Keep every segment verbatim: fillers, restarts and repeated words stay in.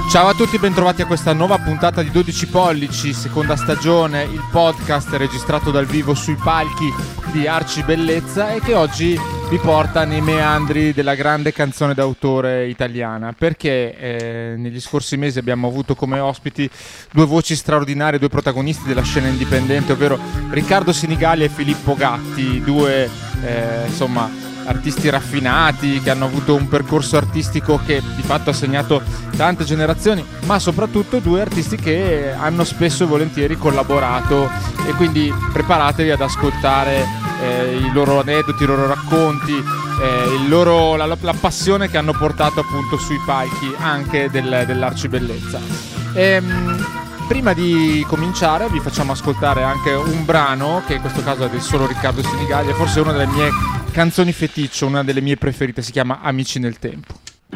Ciao a tutti, bentrovati a questa nuova puntata di dodici pollici, seconda stagione, il podcast registrato dal vivo sui palchi di Arci Bellezza e che oggi vi porta nei meandri della grande canzone d'autore italiana, perché eh, negli scorsi mesi abbiamo avuto come ospiti due voci straordinarie, due protagonisti della scena indipendente, ovvero Riccardo Sinigali e Filippo Gatti, due eh, insomma artisti raffinati che hanno avuto un percorso artistico che di fatto ha segnato tante generazioni, ma soprattutto due artisti che hanno spesso e volentieri collaborato, e quindi preparatevi ad ascoltare eh, i loro aneddoti, i loro racconti, eh, il loro, la, la passione che hanno portato appunto sui palchi anche del, dell'Arci Bellezza. Ehm, Prima di cominciare vi facciamo ascoltare anche un brano che in questo caso è del solo Riccardo Sinigali, è forse una delle mie canzoni feticcio, una delle mie preferite, si chiama Amici nel tempo.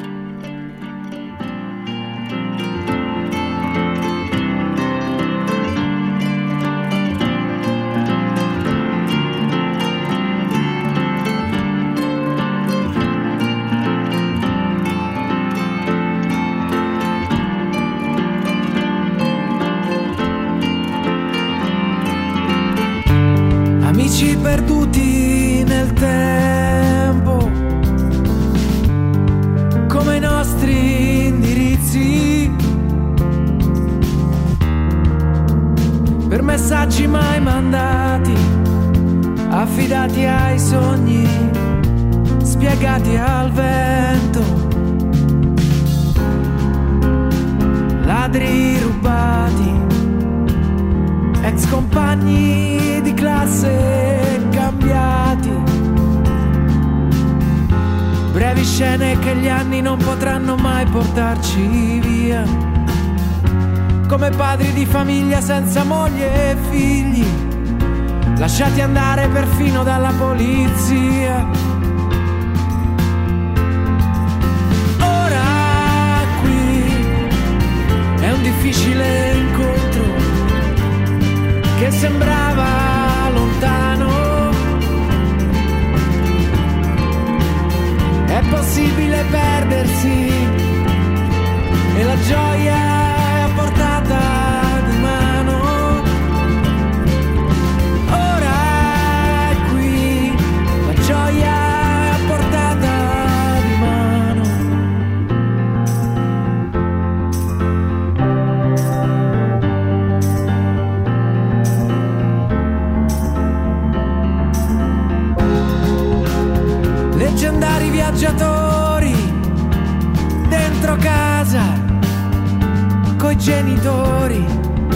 Amici perduti nel tempo, come i nostri indirizzi, per messaggi mai mandati, affidati ai sogni, spiegati al vento, ladri rubati, ex compagni di classe cambiati, brevi scene che gli anni non potranno mai portarci via, come padri di famiglia senza moglie e figli, lasciati andare perfino dalla polizia. Ora qui è un difficile incontro che sembrava lontano, è possibile perdersi e la gioia è a portata di mano. Ora è qui, la gioia è a portata di mano. Leggendari viaggiatori dentro casa coi genitori,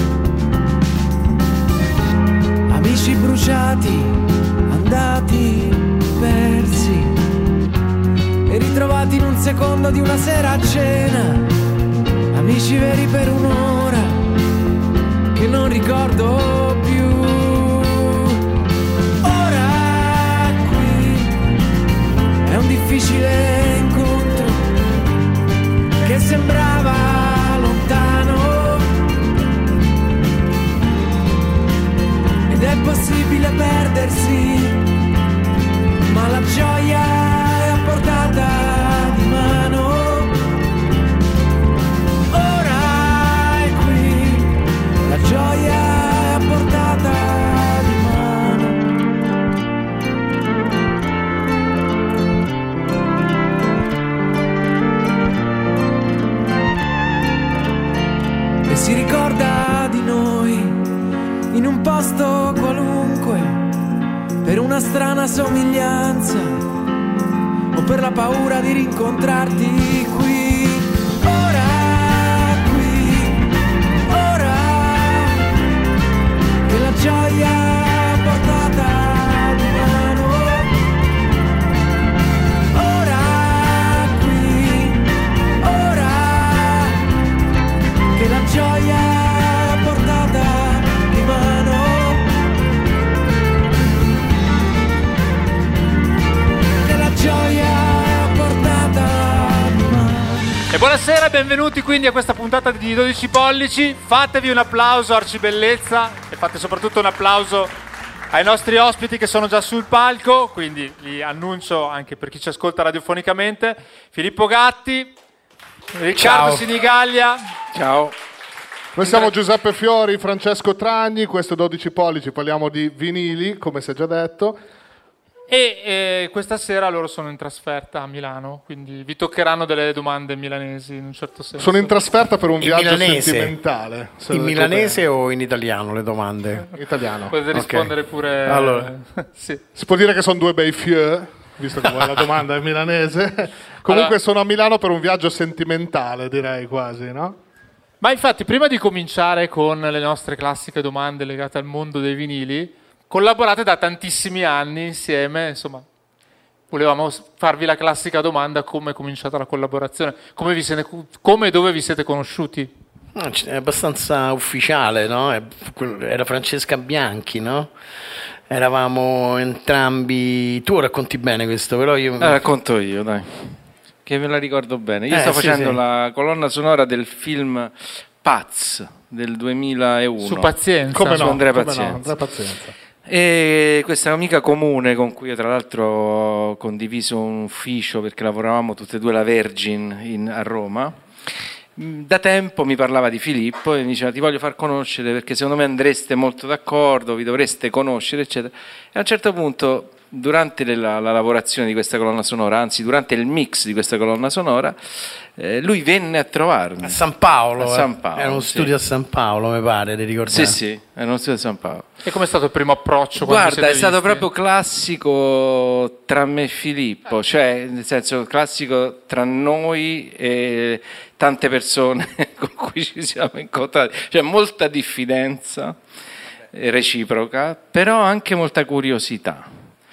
amici bruciati, andati persi e ritrovati in un secondo di una sera a cena, amici veri per un'ora che non ricordo più. È un difficile incontro che sembrava lontano ed è possibile perdersi, ma la gioia è a portata di mano. Ora è qui, la gioia è a portata di mano. Si ricorda di noi in un posto qualunque, per una strana somiglianza o per la paura di rincontrarti qui. Ora qui, ora che la gioia è a portata di mano. Ora qui, ora che la gioia è a portata di mano. Che la gioia è a portata di mano. E buonasera, benvenuti quindi a questa puntata di dodici pollici. Fatevi un applauso Arci Bellezza e fate soprattutto un applauso ai nostri ospiti che sono già sul palco, quindi li annuncio anche per chi ci ascolta radiofonicamente. Filippo Gatti, Riccardo Sinigaglia. Ciao. Noi siamo Giuseppe Fiori, Francesco Tragni, questo è dodici pollici, parliamo di vinili, come si è già detto. E eh, questa sera loro sono in trasferta a Milano, quindi vi toccheranno delle domande milanesi in un certo senso. Sono in trasferta per un In viaggio milanese. sentimentale. se In lo dico milanese bene. o in italiano le domande? In italiano. Potete rispondere Ok. pure... Allora. sì. Si può dire che sono due bei fieu, visto che la domanda è milanese. Comunque Allora- sono a Milano per un viaggio sentimentale, direi quasi, no? Ma infatti, prima di cominciare con le nostre classiche domande legate al mondo dei vinili, collaborate da tantissimi anni insieme, insomma, volevamo farvi la classica domanda: come è cominciata la collaborazione? Come, vi siete, come e dove vi siete conosciuti? No, c- è abbastanza ufficiale, no? È- Era Francesca Bianchi, no? Eravamo entrambi... Tu racconti bene questo, però io... La racconto io, dai, che me la ricordo bene. Io Eh, sto sì, facendo sì. la colonna sonora del film Paz del duemilauno. Su Pazienza. Come su no? Andrea come Pazienza. no? Andrea Pazienza. E questa amica comune con cui io tra l'altro ho condiviso un ufficio perché lavoravamo tutte e due alla Virgin in- a Roma, mh, da tempo mi parlava di Filippo e mi diceva: ti voglio far conoscere perché secondo me andreste molto d'accordo, vi dovreste conoscere, eccetera. E a un certo punto, durante la, la lavorazione di questa colonna sonora, anzi durante il mix di questa colonna sonora, eh, lui venne a trovarmi. A San Paolo, A eh. San Paolo, Era uno sì. studio a San Paolo, mi pare, ti ricordi? Sì, sì, era uno studio di San Paolo. E com'è stato il primo approccio? quando Guarda, siete è stato visti? proprio classico tra me e Filippo, cioè nel senso classico tra noi e tante persone con cui ci siamo incontrati, cioè molta diffidenza eh, reciproca, però anche molta curiosità.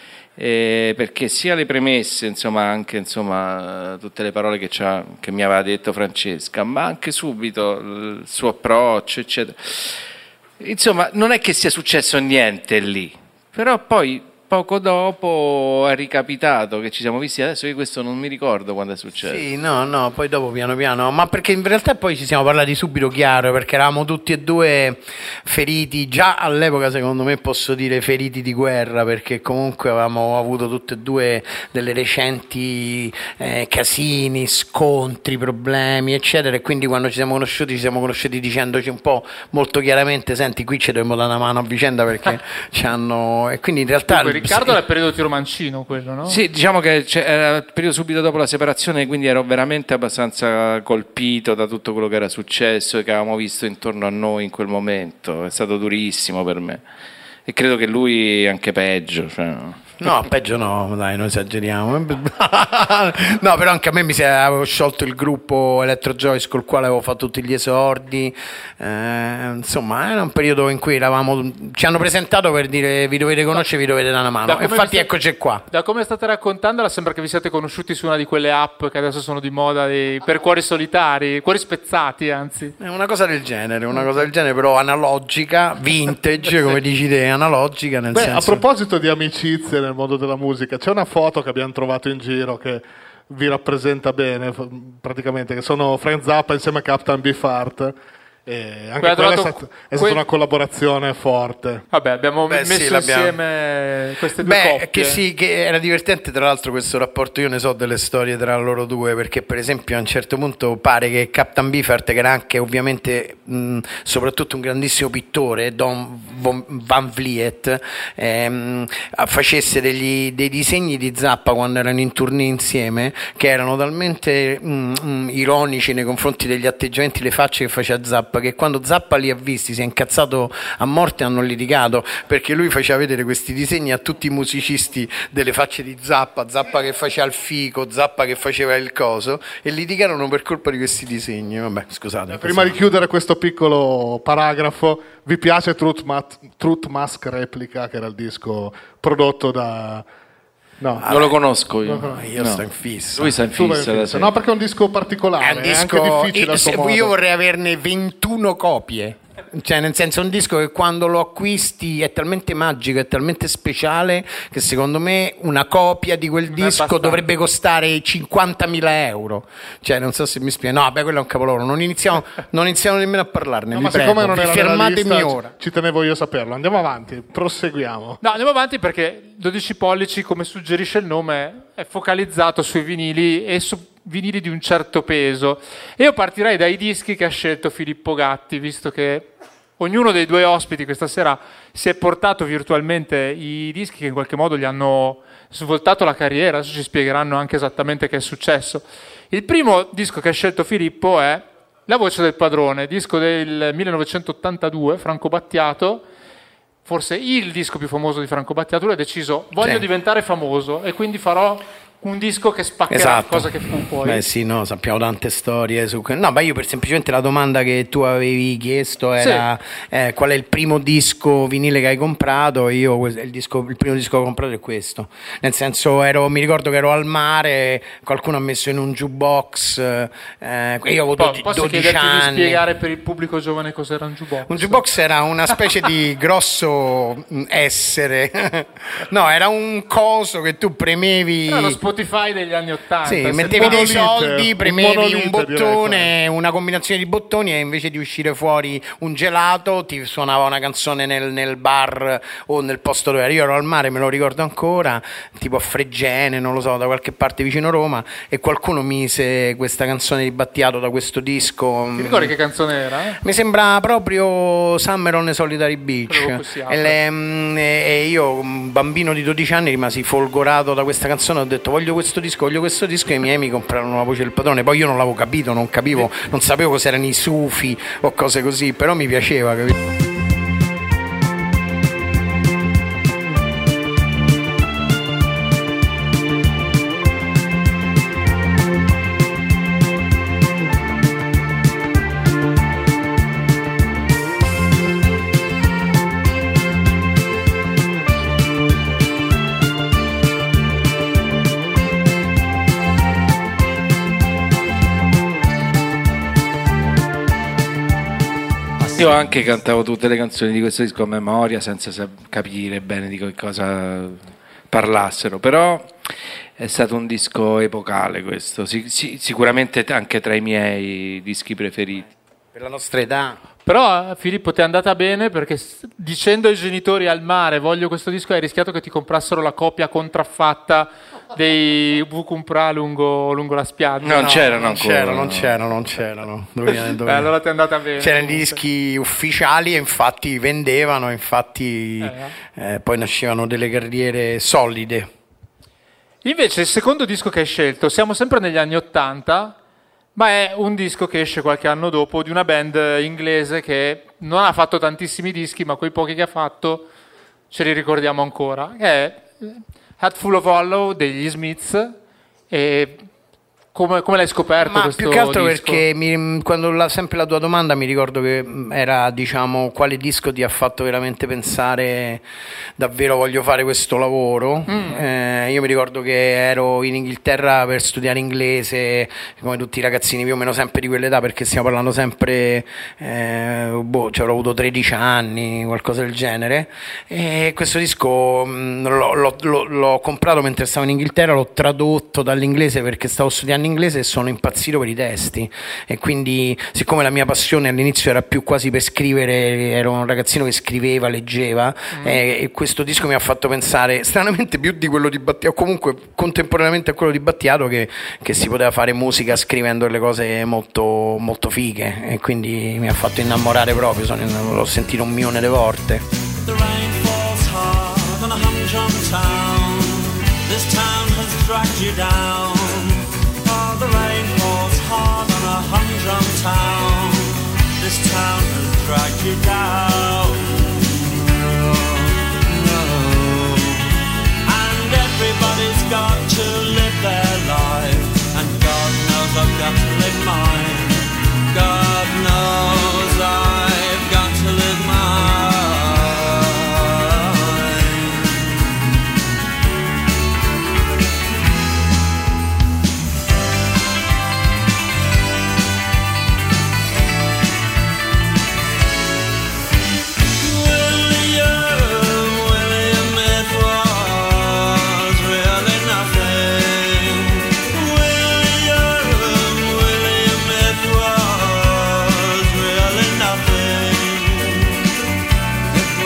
Eh, perché sia le premesse, insomma, anche insomma, tutte le parole che, c'ha, che mi aveva detto Francesca, ma anche subito il suo approccio, eccetera. Insomma, non è che sia successo niente lì, però poi poco dopo è ricapitato che ci siamo visti. Adesso io questo non mi ricordo quando è successo. Sì, no, no, poi dopo piano piano, ma perché in realtà poi ci siamo parlati subito chiaro, perché eravamo tutti e due feriti, già all'epoca secondo me posso dire feriti di guerra, perché comunque avevamo avuto tutte e due delle recenti eh, casini, scontri, problemi, eccetera, e quindi quando ci siamo conosciuti ci siamo conosciuti dicendoci un po' molto chiaramente: senti, qui ci dobbiamo dare una mano a vicenda perché ci hanno... E quindi in realtà... Dunque, Riccardo era il periodo tiromancino, quello, no? Sì, diciamo che c'è- era il periodo subito dopo la separazione, quindi ero veramente abbastanza colpito da tutto quello che era successo e che avevamo visto intorno a noi in quel momento. È stato durissimo per me e credo che lui anche peggio. Cioè. No, peggio no, dai, non esageriamo. No, però anche a me mi si avevo sciolto il gruppo Electro Joyce col quale avevo fatto tutti gli esordi. Eh, insomma, era un periodo in cui eravamo, ci hanno presentato per dire: vi dovete conoscere, vi dovete dare una mano. Da come Infatti vi sta- eccoci qua. Da come state raccontandola sembra che vi siate conosciuti su una di quelle app che adesso sono di moda dei- per cuori solitari, cuori spezzati anzi. È una cosa del genere, una cosa del genere, però analogica, vintage, come dici te, analogica nel Beh, senso... a proposito di amicizie nel mondo della musica, c'è una foto che abbiamo trovato in giro che vi rappresenta bene, f- praticamente, che sono Frank Zappa insieme a Captain Beefheart. E anche Quella quella è trovato- stata, è stata que- una collaborazione forte. Vabbè, abbiamo Beh, messo sì, l'abbiamo- insieme queste due Beh, coppie. che sì, che era divertente tra l'altro questo rapporto. Io ne so delle storie tra loro due, perché per esempio a un certo punto pare che Captain Beefheart, che era anche ovviamente mh, soprattutto un grandissimo pittore, Don Von- Van Vliet, ehm, facesse degli, dei disegni di Zappa quando erano in tournée insieme, che erano talmente mh, mh, ironici nei confronti degli atteggiamenti, le facce che faceva Zappa, che quando Zappa li ha visti si è incazzato a morte e hanno litigato, perché lui faceva vedere questi disegni a tutti i musicisti delle facce di Zappa, Zappa che faceva il fico, Zappa che faceva il coso, e litigarono per colpa di questi disegni. Vabbè, scusate. Prima di chiudere questo piccolo paragrafo, vi piace Truth, Mat- Truth Mask Replica, che era il disco prodotto da... No, Non lo conosco io. No, io No. sto in fissa. Lui sta in Tu vai in fissa. da fissa. sempre. No, perché è un disco particolare, È è, un disco, anche difficile a io, suo se- modo. io vorrei averne ventuno copie. Cioè, nel senso, è un disco che quando lo acquisti è talmente magico, è talmente speciale, che secondo me una copia di quel è disco abbastanza. dovrebbe costare cinquantamila euro. Cioè, non so se mi spiego. No, beh, quello è un capolavoro. Non iniziamo, non iniziamo nemmeno a parlarne. No, vi ma prego. siccome non Vi era nella fermatemi lista, ora. ci tenevo io a saperlo. Andiamo avanti, proseguiamo. No, andiamo avanti perché dodici pollici, come suggerisce il nome, è focalizzato sui vinili e su vinili di un certo peso. E io partirei dai dischi che ha scelto Filippo Gatti, visto che ognuno dei due ospiti questa sera si è portato virtualmente i dischi che in qualche modo gli hanno svoltato la carriera. Adesso ci spiegheranno anche esattamente che è successo. Il primo disco che ha scelto Filippo è La voce del padrone, disco del millenovecentottantadue, Franco Battiato, forse il disco più famoso di Franco Battiato. Lui ha deciso, voglio Sì. diventare famoso e quindi farò un disco che spaccherà, Esatto. cosa che fu poi. Beh sì, no, sappiamo tante storie su que- no, ma io per semplicemente la domanda che tu avevi chiesto era eh, qual è il primo disco vinile che hai comprato. Io que- il, disco, il primo disco che ho comprato è questo, nel senso ero, mi ricordo che ero al mare, qualcuno ha messo in un jukebox, eh, io avevo Poi, dodici posso chiederti anni. di spiegare per il pubblico giovane cos'era un jukebox? Un jukebox era una specie di grosso mh, essere no, era un coso che tu premevi. Era lo Spotify degli anni Ottanta. Sì, Se mettevi dei monolite. soldi, un premevi un, monolite, bottone, direi, una combinazione di bottoni e invece di uscire fuori un gelato ti suonava una canzone nel, nel bar o nel posto dove ero. Io ero al mare, me lo ricordo ancora, tipo a Fregene, non lo so, da qualche parte vicino Roma, e qualcuno mise questa canzone di Battiato da questo disco. Ti ricordi che canzone era? Mi sembra proprio Summer on the Solitary Credo Beach così, e, le- mm, e io, un bambino di dodici anni, rimasi folgorato da questa canzone. Ho detto voglio questo disco, voglio questo disco, e i miei mi comprarono La voce del padrone. Poi io non l'avevo capito, non capivo, non sapevo cos'erano i sufi o cose così, però mi piaceva, capito? Io anche cantavo tutte le canzoni di questo disco a memoria senza sap- capire bene di che cosa parlassero, però è stato un disco epocale questo, Sic- sì, sicuramente anche tra i miei dischi preferiti. Per la nostra età. Però eh, Filippo, ti è andata bene perché s- dicendo ai genitori al mare voglio questo disco hai rischiato che ti comprassero la copia contraffatta dei Vukumpra lungo, lungo la spiaggia. Non No, c'erano non ancora, c'erano, non no. c'erano, non c'erano. Dove, dove... Beh, allora ti è andata bene. C'erano i comunque. dischi ufficiali e infatti vendevano, infatti Eh. eh, poi nascevano delle carriere solide. Invece il secondo disco che hai scelto, siamo sempre negli anni Ottanta, ma è un disco che esce qualche anno dopo di una band inglese che non ha fatto tantissimi dischi, ma quei pochi che ha fatto ce li ricordiamo ancora, che è Hatful of Hollow degli Smiths. E come, come l'hai scoperto Ma questo più che altro disco? perché mi- quando la, sempre la tua domanda mi ricordo che mh, era, diciamo, quale disco ti ha fatto veramente pensare davvero voglio fare questo lavoro. Mm. Eh, io mi ricordo che ero in Inghilterra per studiare inglese come tutti i ragazzini più o meno sempre di quell'età, perché stiamo parlando sempre eh, boh, cioè, avrò avuto tredici anni, qualcosa del genere, e questo disco mh, l'ho, l'ho- l'ho- l'ho comprato mentre stavo in Inghilterra, l'ho tradotto dall'inglese perché stavo studiando inglese e sono impazzito per i testi, e quindi siccome la mia passione all'inizio era più quasi per scrivere, ero un ragazzino che scriveva, leggeva, Mm. eh, e questo disco mi ha fatto pensare stranamente più di quello di Battiato, comunque contemporaneamente a quello di Battiato, che, che si poteva fare musica scrivendo delle cose molto, molto fighe, e quindi mi ha fatto innamorare proprio, sono, l'ho sentito un milione di volte. The rain falls hard on a humdrum town. This town has dragged you down. Oh, the rain falls hard on a humdrum town. This town has dragged you down. Oh, no. And everybody's got to live their life. And God knows I've got to live mine. God knows I've got to live mine.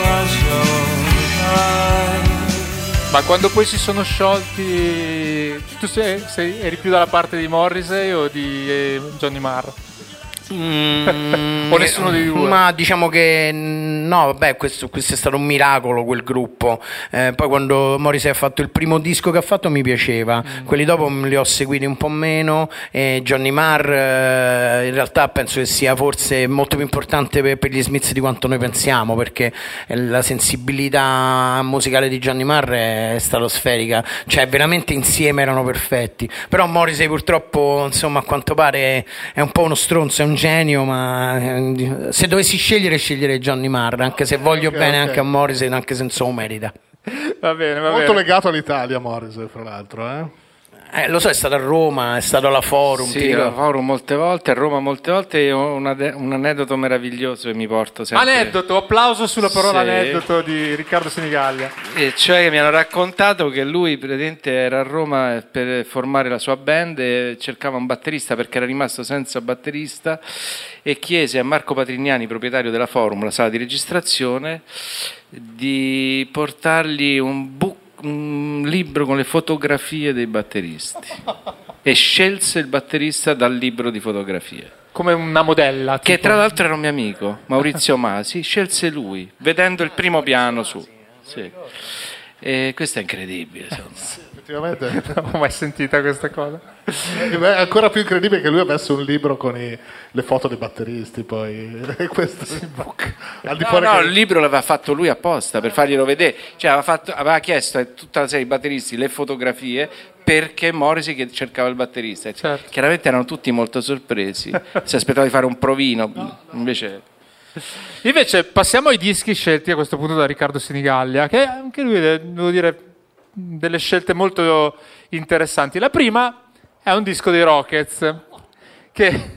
Ma quando poi si sono sciolti tu sei, sei, eri più dalla parte di Morrissey o di eh, Johnny Marr? Mm, o nessuno dei due? Ma diciamo che no, vabbè, questo, questo è stato un miracolo, quel gruppo. Eh, poi quando Morrissey ha fatto il primo disco che ha fatto mi piaceva, mm. quelli dopo li ho seguiti un po' meno. E Johnny Marr eh, in realtà penso che sia forse molto più importante per, per gli Smiths di quanto noi pensiamo, perché la sensibilità musicale di Johnny Marr è stratosferica, cioè veramente insieme erano perfetti. Però Morrissey purtroppo, insomma, a quanto pare è un po' uno stronzo, è un genio, ma se dovessi scegliere sceglierei Johnny Marr, anche se voglio okay, bene okay. anche a Morrissey, anche se non so merita. Va bene, va molto bene. legato all'Italia Morrissey, fra l'altro, eh? Eh, lo so, è stato a Roma, è stato alla Forum. Sì, alla Forum molte volte, a Roma molte volte. E ho una de- un aneddoto meraviglioso che mi porto sempre. Aneddoto, applauso sulla parola Sì. aneddoto di Riccardo Senigallia. E cioè che mi hanno raccontato che lui praticamente era a Roma per formare la sua band e cercava un batterista perché era rimasto senza batterista e chiese a Marco Patrignani, proprietario della Forum, la sala di registrazione, di portargli un book un libro con le fotografie dei batteristi e scelse il batterista dal libro di fotografie, come una modella che tipo. tra l'altro era un mio amico, Maurizio Masi. Scelse lui vedendo il primo piano su, sì. E questo è incredibile, insomma. Effettivamente Non ho mai sentita questa cosa. è ancora più incredibile che lui ha messo un libro con i, le foto dei batteristi, poi e questo al di No, fuori no, che- il libro l'aveva fatto lui apposta per farglielo vedere, cioè aveva, fatto, aveva chiesto a tutta la serie di batteristi le fotografie perché Morrissey che cercava il batterista. Certo. Chiaramente erano tutti molto sorpresi, si aspettava di fare un provino, invece... Invece passiamo ai dischi scelti a questo punto da Riccardo Senigallia, che anche lui, devo dire, delle scelte molto interessanti. La prima è un disco dei Rockets, che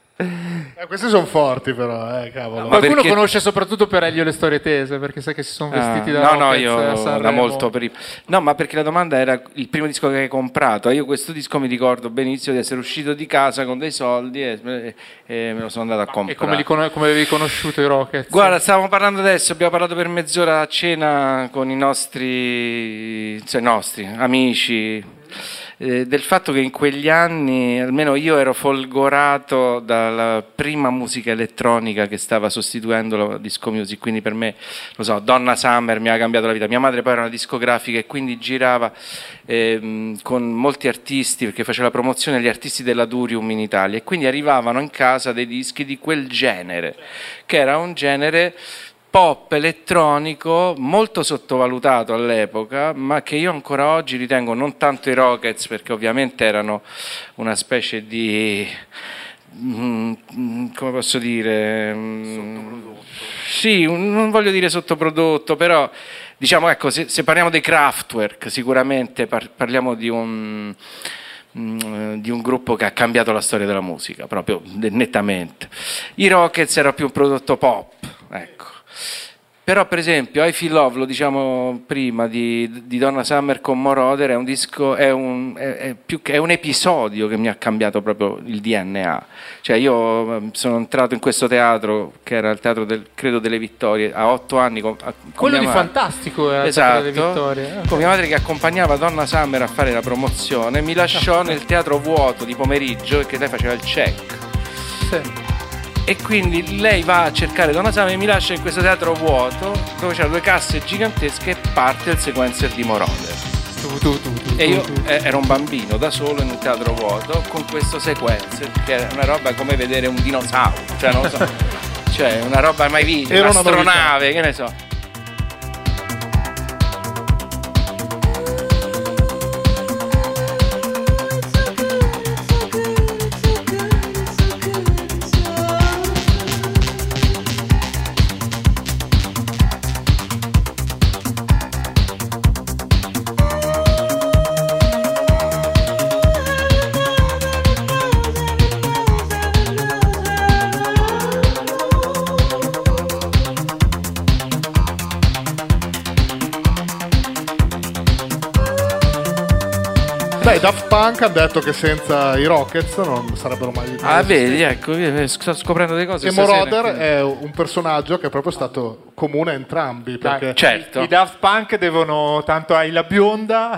eh, questi sono forti però, eh, cavolo. Ma qualcuno perché- conosce soprattutto per Elio le storie tese, perché sai che si sono vestiti Ah, da no, no, Rockets io a da Sanremo. molto prima. No, ma perché la domanda era il primo disco che hai comprato. Io questo disco mi ricordo benissimo di essere uscito di casa con dei soldi e, e- e me lo sono andato a comprare. E come, li con- come avevi conosciuto i Rockets? Guarda, stavamo parlando adesso, abbiamo parlato per mezz'ora a cena con i nostri, cioè, nostri amici, eh, del fatto che in quegli anni, almeno io ero folgorato dalla prima musica elettronica che stava sostituendo la disco music, quindi per me, lo so, Donna Summer mi ha cambiato la vita. Mia madre poi era una discografica e quindi girava ehm, con molti artisti, perché faceva la promozione agli artisti della Durium in Italia, e quindi arrivavano in casa dei dischi di quel genere, che era un genere pop elettronico molto sottovalutato all'epoca, ma che io ancora oggi ritengo, non tanto i Rockets, perché ovviamente erano una specie di, mm, come posso dire, mm, sì, un- non voglio dire sottoprodotto, però diciamo, ecco, se, se parliamo dei Kraftwerk sicuramente par- parliamo di un mm, di un gruppo che ha cambiato la storia della musica proprio nettamente. I Rockets era più un prodotto pop, ecco. Però per esempio I Feel Love, lo diciamo prima, di, di Donna Summer con Moroder, è un disco, è un, è, è più che, è un episodio che mi ha cambiato proprio il D N A. Cioè io eh, sono entrato in questo teatro, che era il teatro del, credo delle Vittorie, a otto anni con, con Quello mia di madre. Fantastico era Esatto, delle Vittorie. con mia madre che accompagnava Donna Summer a fare la promozione, mi lasciò nel teatro vuoto di pomeriggio, perché lei faceva il check. Sì. E quindi lei va a cercare Donna Summer e mi lascia in questo teatro vuoto dove c'erano due casse gigantesche e parte il sequencer di Moroder. Tu, tu, tu, tu, E io tu, tu. eh, ero un bambino da solo in un teatro vuoto con questo sequencer, che era una roba come vedere un dinosauro, cioè non lo so, cioè una roba mai vista, Era una un'astronave, che ne so. Beh, i Daft Punk hanno detto che senza i Rockets non sarebbero mai Ah, vedi, ecco, io sto scoprendo delle cose E stasera. Moroder è un personaggio che è proprio stato comune a entrambi, perché certo. I Daft Punk devono tanto ai La Bionda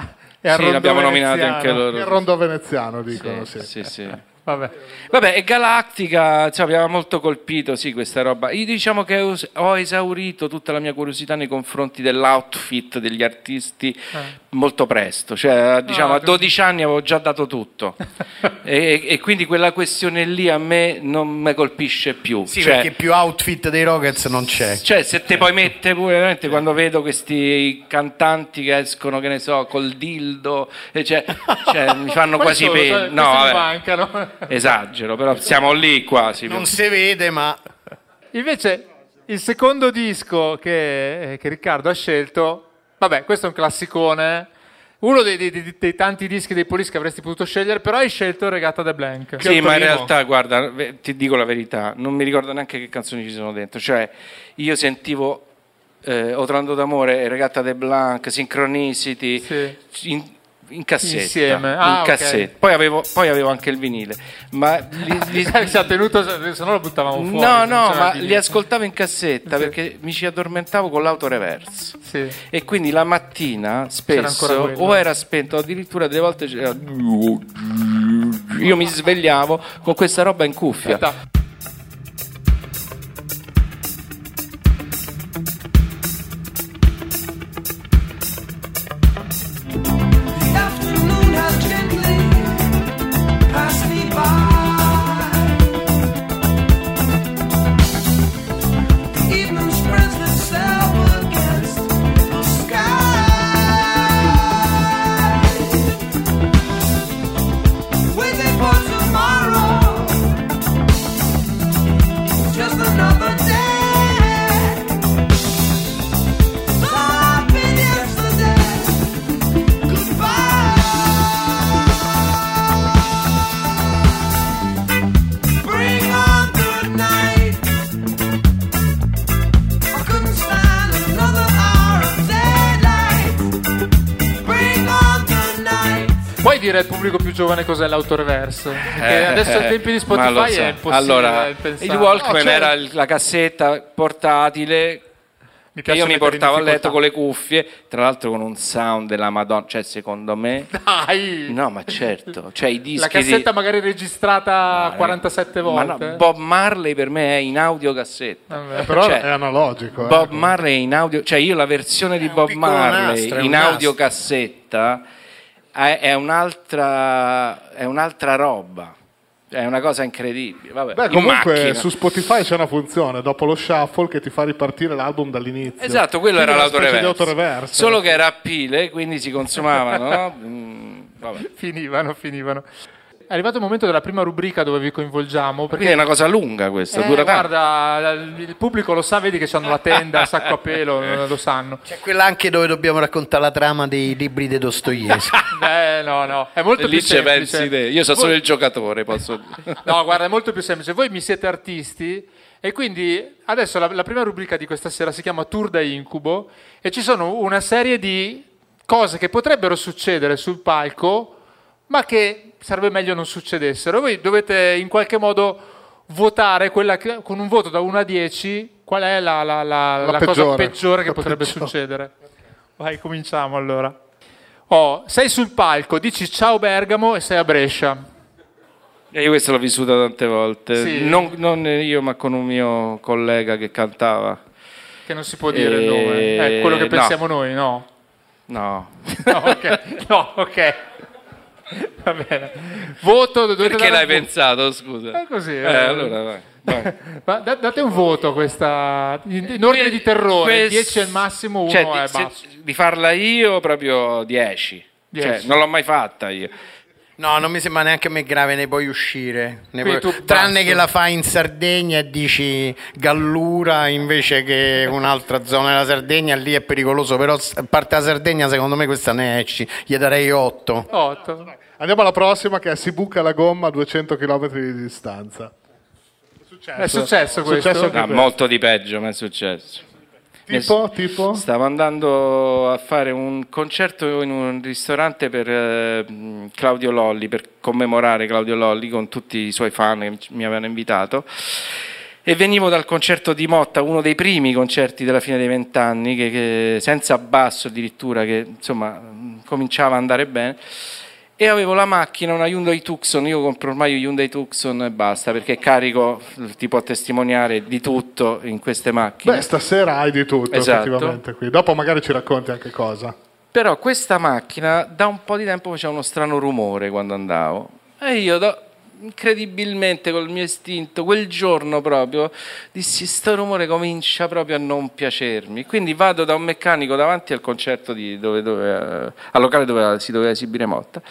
E al Sì, Rondò l'abbiamo nominato veneziano. anche loro. Il rondo veneziano, dicono, Sì, sì. sì, sì. Vabbè. Vabbè, e Galactica, insomma, mi aveva molto colpito, sì, questa roba. Io diciamo che ho ho esaurito tutta la mia curiosità nei confronti dell'outfit degli artisti molto presto, cioè diciamo Ah, a dodici anni avevo già dato tutto e, e quindi quella questione lì a me non mi colpisce più. Sì, cioè, perché più outfit dei Rockets non c'è. cioè, se te poi mette pure veramente quando vedo questi cantanti che escono, che ne so, col dildo, e cioè, cioè, mi fanno Quali quasi sono? pena. Questi No, mi vabbè, mancano. esagero, però siamo lì quasi. Non si vede, ma Invece il secondo disco che, che Riccardo ha scelto, vabbè, questo è un classicone, uno dei, dei- dei- dei tanti dischi dei Police che avresti potuto scegliere, però hai scelto Regata the Blank. Sì, ma in Antonino. realtà, guarda, ve- ti dico la verità, non mi ricordo neanche che canzoni ci sono dentro. Cioè, io sentivo eh, Otrando d'amore, Regata de Blanc, Synchronicity Sì. in, in cassetta. Insieme. Ah, in ok. cassetta. Poi, avevo, poi avevo anche il vinile. Ma li, li- Si è tenuto, se no lo buttavamo fuori. no, non no, c'era ma di- li ascoltavo in cassetta Sì. perché mi ci addormentavo con l'autoreverse. Sì. E quindi la mattina C'era spesso ancora quello. o era spento, o addirittura delle volte c'era. Io mi svegliavo con questa roba in cuffia. Aspetta. The afternoon has gently passed me by. The evening spreads itself against the sky. Waiting for tomorrow, just another day. So I've been yesterday. Goodbye. Bring on the night. I couldn't stand another hour of daylight. Bring on the night. Puoi dire al pubblico più giovane cos'è l'autoreverse? Perché Eh, adesso ai tempi di ma lo Spotify so. è impossibile Allora, pensare. il Walkman No, cioè, era il- la cassetta portatile mi che piace io mi mettere in portavo a letto difficoltà. con le cuffie, tra l'altro con un sound della Madonna, cioè secondo me. Dai! No, ma certo, cioè i dischi La cassetta di... magari registrata No, quarantasette ma volte. no, Bob Marley per me è in audiocassetta. Vabbè. Però Cioè, è analogico. eh. Bob Marley è in audio, cioè io la versione di un Bob piccolo Marley nastro, è un in nastro. audiocassetta è, è un'altra è un'altra roba. È una cosa incredibile. Vabbè, Beh, in comunque macchina. su Spotify c'è una funzione dopo lo shuffle che ti fa ripartire l'album dall'inizio. Esatto, quello Quindi era è una specie di l'autoreverse. autoreverse. Solo che era a pile, quindi si consumavano, no? Mm, vabbè. Finivano, finivano. È arrivato il momento della prima rubrica dove vi coinvolgiamo. Perché Quindi è una cosa lunga questa, Eh, dura tanto. guarda, il pubblico lo sa, vedi che hanno la tenda, il sacco a pelo, lo sanno. c'è quella anche dove dobbiamo raccontare la trama dei libri di Dostoevsky. Eh, no, no, è molto E lì più ci semplice. pensi te. Io sono Voi- solo il giocatore, posso dire. No, guarda, è molto più semplice. Voi mi siete artisti e quindi adesso la, la prima rubrica di questa sera si chiama Tour da Incubo e ci sono una serie di cose che potrebbero succedere sul palco, ma che sarebbe meglio non succedessero. Voi dovete in qualche modo votare quella che, con un voto da uno a dieci qual è la, la- la- La la cosa peggiore. peggiore che La potrebbe peggiore. succedere. Vai, cominciamo allora. Oh, sei sul palco, dici ciao Bergamo e sei a Brescia. E io questo l'ho vissuta tante volte. Sì. Non, non io, ma con un mio collega che cantava. Che non si può dire il Eh, nome. È quello che no. pensiamo noi, no? No. No, ok. No, ok. Va bene. Voto, dovete Perché dare l'hai un voto. pensato, scusa? È così. Eh, eh. allora vai. vai. Ma da- date un voto a questa in, in ordine di terrore, Quest- dieci al massimo, uno cioè, è di, se- basso. di farla io proprio dieci. Cioè, dieci. non l'ho mai fatta io. No, non mi sembra neanche a me grave, ne puoi uscire. Ne Quindi puoi- tu Tranne basso. che la fai in Sardegna e dici Gallura invece che un'altra zona della Sardegna, lì è pericoloso. Però a parte la Sardegna, secondo me questa ne esci. Gli darei otto. otto. Andiamo alla prossima che è Si buca la gomma a duecento chilometri di distanza. È successo, È successo È questo? successo anche No, questo. molto di peggio mi è successo. Tipo, tipo? Stavo andando a fare un concerto in un ristorante per eh, Claudio Lolli, per commemorare Claudio Lolli con tutti i suoi fan che mi avevano invitato. E venivo dal concerto di Motta, uno dei primi concerti della fine dei vent'anni, che, che senza basso addirittura, che insomma cominciava a andare bene. E avevo la macchina, una Hyundai Tucson, io compro ormai Hyundai Tucson e basta, perché carico, ti può testimoniare, di tutto in queste macchine. Beh, stasera hai di tutto, esatto. Effettivamente qui. Dopo magari ci racconti anche cosa. Però questa macchina da un po' di tempo faceva uno strano rumore quando andavo. E io, do, incredibilmente, col mio istinto, quel giorno proprio, dissi, sto rumore comincia proprio a non piacermi. Quindi vado da un meccanico davanti al concerto di dove, dove, al locale dove si doveva esibire Motta,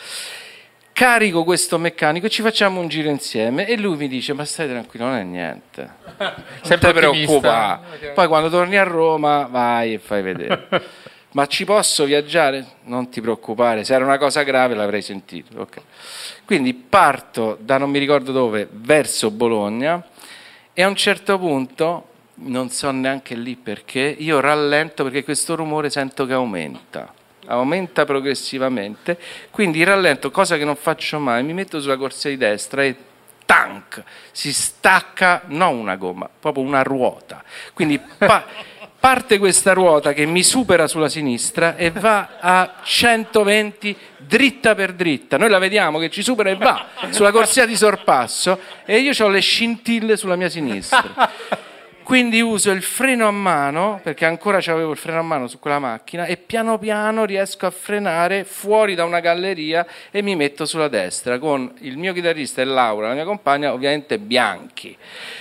carico questo meccanico e ci facciamo un giro insieme e lui mi dice, ma stai tranquillo, non è niente, non ti preoccupare, okay. Poi quando torni a Roma vai e fai vedere. Ma ci posso viaggiare? Non ti preoccupare, se era una cosa grave l'avrei sentito. Okay. Quindi parto da non mi ricordo dove, verso Bologna, e a un certo punto, non so neanche lì perché, io rallento perché questo rumore sento che aumenta, aumenta progressivamente, quindi rallento, cosa che non faccio mai, mi metto sulla corsia di destra e tank, si stacca non una gomma, proprio una ruota. Quindi pa- parte questa ruota che mi supera sulla sinistra e va a centoventi dritta per dritta. Noi la vediamo che ci supera e va sulla corsia di sorpasso e io ho le scintille sulla mia sinistra. Quindi uso il freno a mano, perché ancora c'avevo il freno a mano su quella macchina, e piano piano riesco a frenare fuori da una galleria e mi metto sulla destra con il mio chitarrista e Laura, la mia compagna, ovviamente bianchi.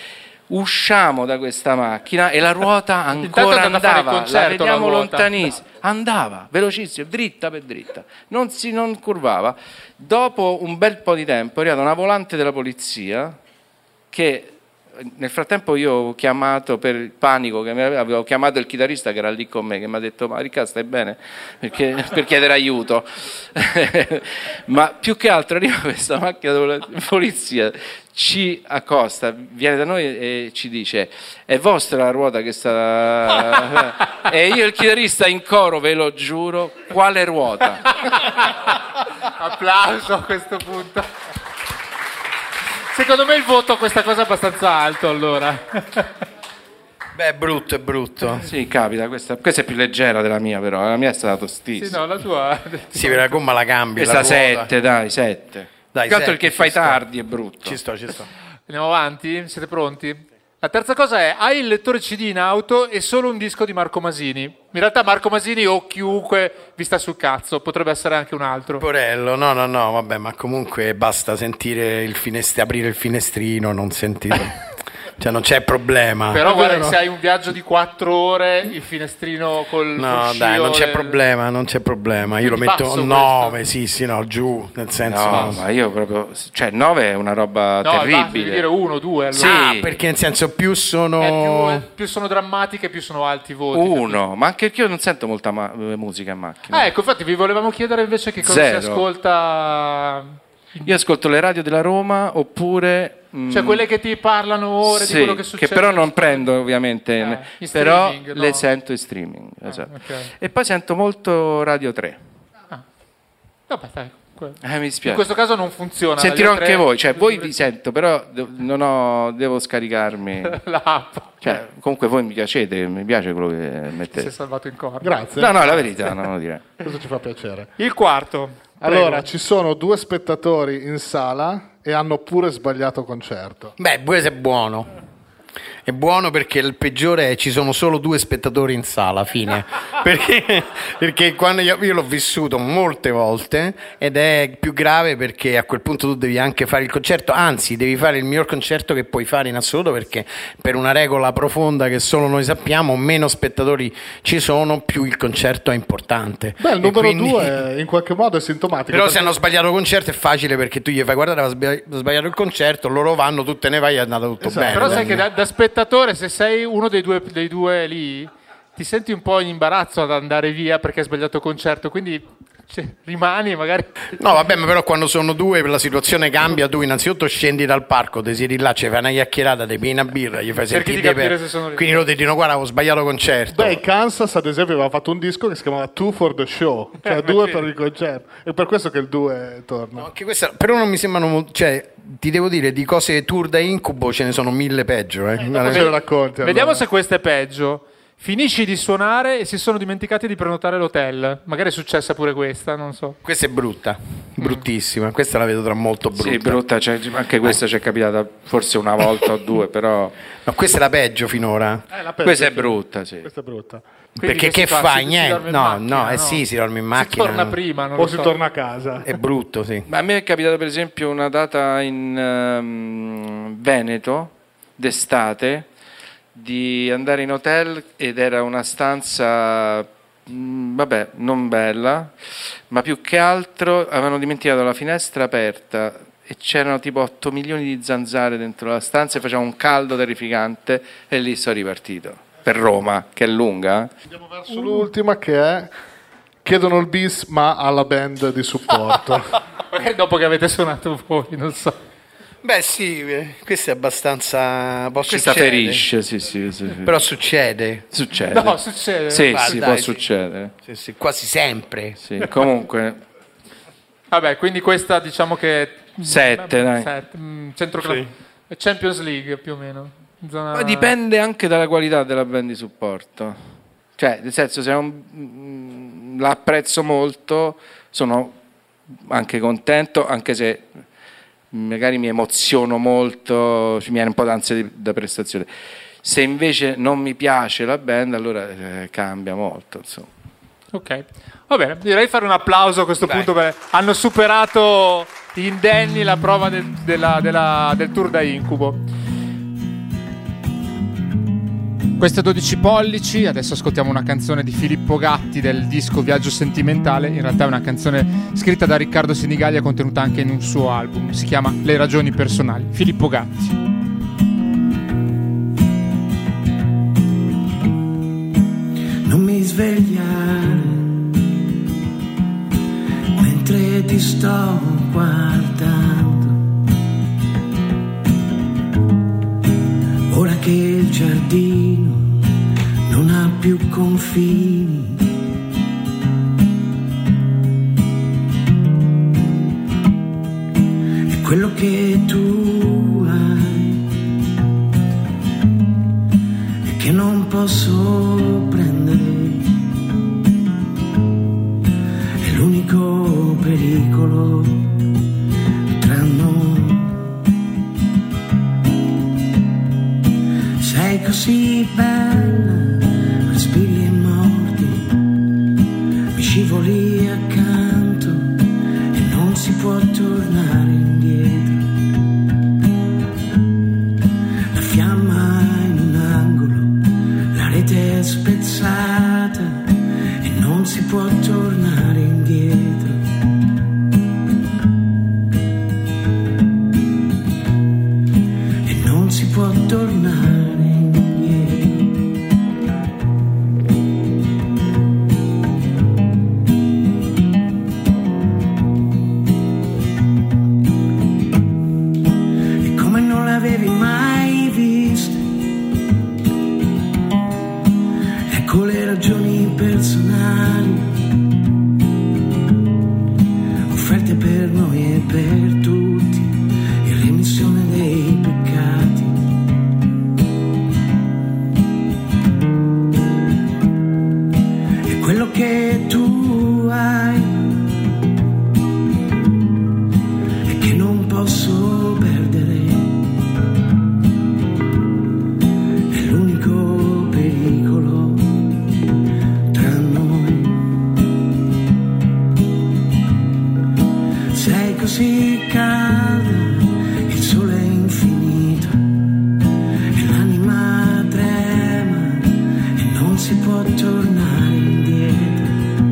Usciamo da questa macchina e la ruota ancora andava, la vediamo lontanissima, andava velocissimo, dritta per dritta, non si non curvava. Dopo un bel po' di tempo è arrivata una volante della polizia che nel frattempo io ho chiamato, per il panico che mi aveva, avevo chiamato il chitarrista che era lì con me, che mi ha detto, ma Riccardo stai bene? Perché, per chiedere aiuto. Ma più che altro arriva questa macchina della polizia, ci accosta, viene da noi e ci dice, è vostra la ruota che sta... E io e il chitarrista in coro, ve lo giuro, quale ruota? Applauso a questo punto. Secondo me il voto a questa cosa è abbastanza alto, allora. Beh, è brutto, è brutto. Sì, capita, questa, questa è più leggera della mia, però la mia è stata tostissima. Sì, no, la tua... Sì, per la gomma la cambi. Questa sette, dai, sette. Dai, più altro perché fai sto. tardi è brutto. Ci sto, ci sto. Andiamo avanti? Siete pronti? La terza cosa è, hai il lettore C D in auto e solo un disco di Marco Masini. In realtà Marco Masini o chiunque vi sta sul cazzo, potrebbe essere anche un altro. Porello, no, no, no, vabbè, ma comunque basta sentire il finest- aprire il finestrino, non sentire... Cioè non c'è problema. Però guarda, no. Se hai un viaggio di quattro ore, il finestrino col No, col dai, non c'è del... problema, non c'è problema. Io Quindi lo metto passo nove, questo. sì, sì, no, giù, nel senso... No, ma io proprio... Cioè, nove è una roba no, terribile. No, devi dire uno, due, allora. Sì. Ah, perché nel senso più sono... Eh, più, più sono drammatiche, più sono alti i voti. Uno, ma anche perché io non sento molta ma- musica in macchina. Ah, ecco, infatti vi volevamo chiedere invece che cosa Zero. si ascolta... Io ascolto le radio della Roma oppure... mm, Cioè quelle che ti parlano ore sì, di quello che succede. che però non prendo ovviamente, Eh, ne- in però streaming, no? le sento in streaming. Ah, esatto. ok. E poi sento molto Radio tre. Vabbè, dai. que- Eh, mi In dispiace. questo caso non funziona. Sentirò Radio anche tre. voi, cioè voi vi sento, però de- non ho, devo scaricarmi. L'app. Cioè, comunque voi mi piacete, mi piace quello che Si è mettete. salvato in corda. Grazie. No, no, è la verità, non lo direi. Questo ci fa piacere. Il quarto. Allora, Prego. ci sono due spettatori in sala e hanno pure sbagliato concerto. Beh, pure se è buono. È buono perché il peggiore è ci sono solo due spettatori in sala, fine. perché, perché quando io, io l'ho vissuto molte volte ed è più grave perché a quel punto tu devi anche fare il concerto, anzi devi fare il miglior concerto che puoi fare in assoluto, perché per una regola profonda che solo noi sappiamo, meno spettatori ci sono, più il concerto è importante. Beh, il E numero quindi- due in qualche modo è sintomatico. Però se perché- hanno sbagliato concerto è facile perché tu gli fai guardare, aveva sbagli- sbagliato il concerto, loro vanno, tu te ne vai e è andato tutto Esatto. bene. Però sai Quindi- che da, da spettatore, se sei uno dei due, dei due lì, ti senti un po' in imbarazzo ad andare via perché hai sbagliato concerto, quindi cioè, rimani magari... No, vabbè, ma però quando sono due la situazione cambia, tu innanzitutto scendi dal parco, ti siedi là, ci fai una chiacchierata, ti pieni una birra, gli fai Cerchi sentire di capire per... se sono lì. Quindi loro ti dicono guarda ho sbagliato concerto. Beh, Kansas ad esempio aveva fatto un disco che si chiamava Two for the Show, cioè Eh, due sì. per il concerto, e per questo che il due torna. No, anche questa, però non mi sembrano molto, cioè ti devo dire di cose tour da incubo ce ne sono mille peggio, eh. Dopo ce lo racconti. Vediamo allora. se questo è peggio. Finisci di suonare e si sono dimenticati di prenotare l'hotel. Magari è successa pure questa, non so. Questa è brutta, bruttissima, questa la vedo tra molto brutta. Sì, brutta, cioè, anche questa ci è capitata forse una volta o due, però No, questa è la peggio finora. Eh, la peggio, questa è sì. brutta, sì. Questa è brutta. Quindi Perché che si fa? fai? Si- si Niente. dorme in No, macchina, no, eh sì, si dorme in macchina. Si torna no. prima, non O lo si so. torna a casa. È brutto, sì. Ma a me è capitato per esempio una data in ehm, Veneto d'estate di andare in hotel ed era una stanza mh, vabbè, non bella, ma più che altro avevano dimenticato la finestra aperta e c'erano tipo otto milioni di zanzare dentro la stanza e faceva un caldo terrificante e lì sono ripartito per Roma, che è lunga. Andiamo verso l'ultima che è chiedono il bis ma alla band di supporto. Magari dopo che avete suonato voi, non so. Beh sì, eh, questo è abbastanza... Può Questa succedere. ferisce, sì, sì, sì, sì. Però succede. Succede. No, succede. Sì, Guarda, sì, dai, può sì. succedere. Sì, sì, quasi sempre. Sì, comunque Vabbè, quindi questa diciamo che... Sette, dai. Sette, mm, centrocla- Champions League più o meno. Zona... ma dipende anche dalla qualità della band di supporto. Cioè, nel senso, se non, mm, la apprezzo molto, sono anche contento, anche se magari mi emoziono molto, mi viene un po' d'ansia di- da prestazione. Se invece non mi piace la band, allora eh, cambia molto, insomma. Ok, va bene, direi fare un applauso a questo Dai. punto perché hanno superato indenni la prova del, della- della- del tour da incubo. Queste dodici pollici, adesso ascoltiamo una canzone di Filippo Gatti del disco Viaggio Sentimentale, in realtà è una canzone scritta da Riccardo Senigallia contenuta anche in un suo album, si chiama Le ragioni personali. Filippo Gatti. Non mi svegliare mentre ti sto guardando. Ora che il giardino non ha più confini. E quello che tu hai e che non posso prendere è l'unico pericolo tra noi. Sei così bella, respiri e morti, mi scivoli accanto e non si può tornare indietro. La fiamma in un angolo, la rete è spezzata e non si può tornare indietro. E non si può tornare indietro. E come non l'avevi mai vista, ecco le ragioni personali offerte per noi e per tutti in remissione dei peccati. E quello che tu hai e che non posso perdere è l'unico pericolo tra noi. Sei così calda, il sole è infinito e l'anima trema e non si può tornare indietro.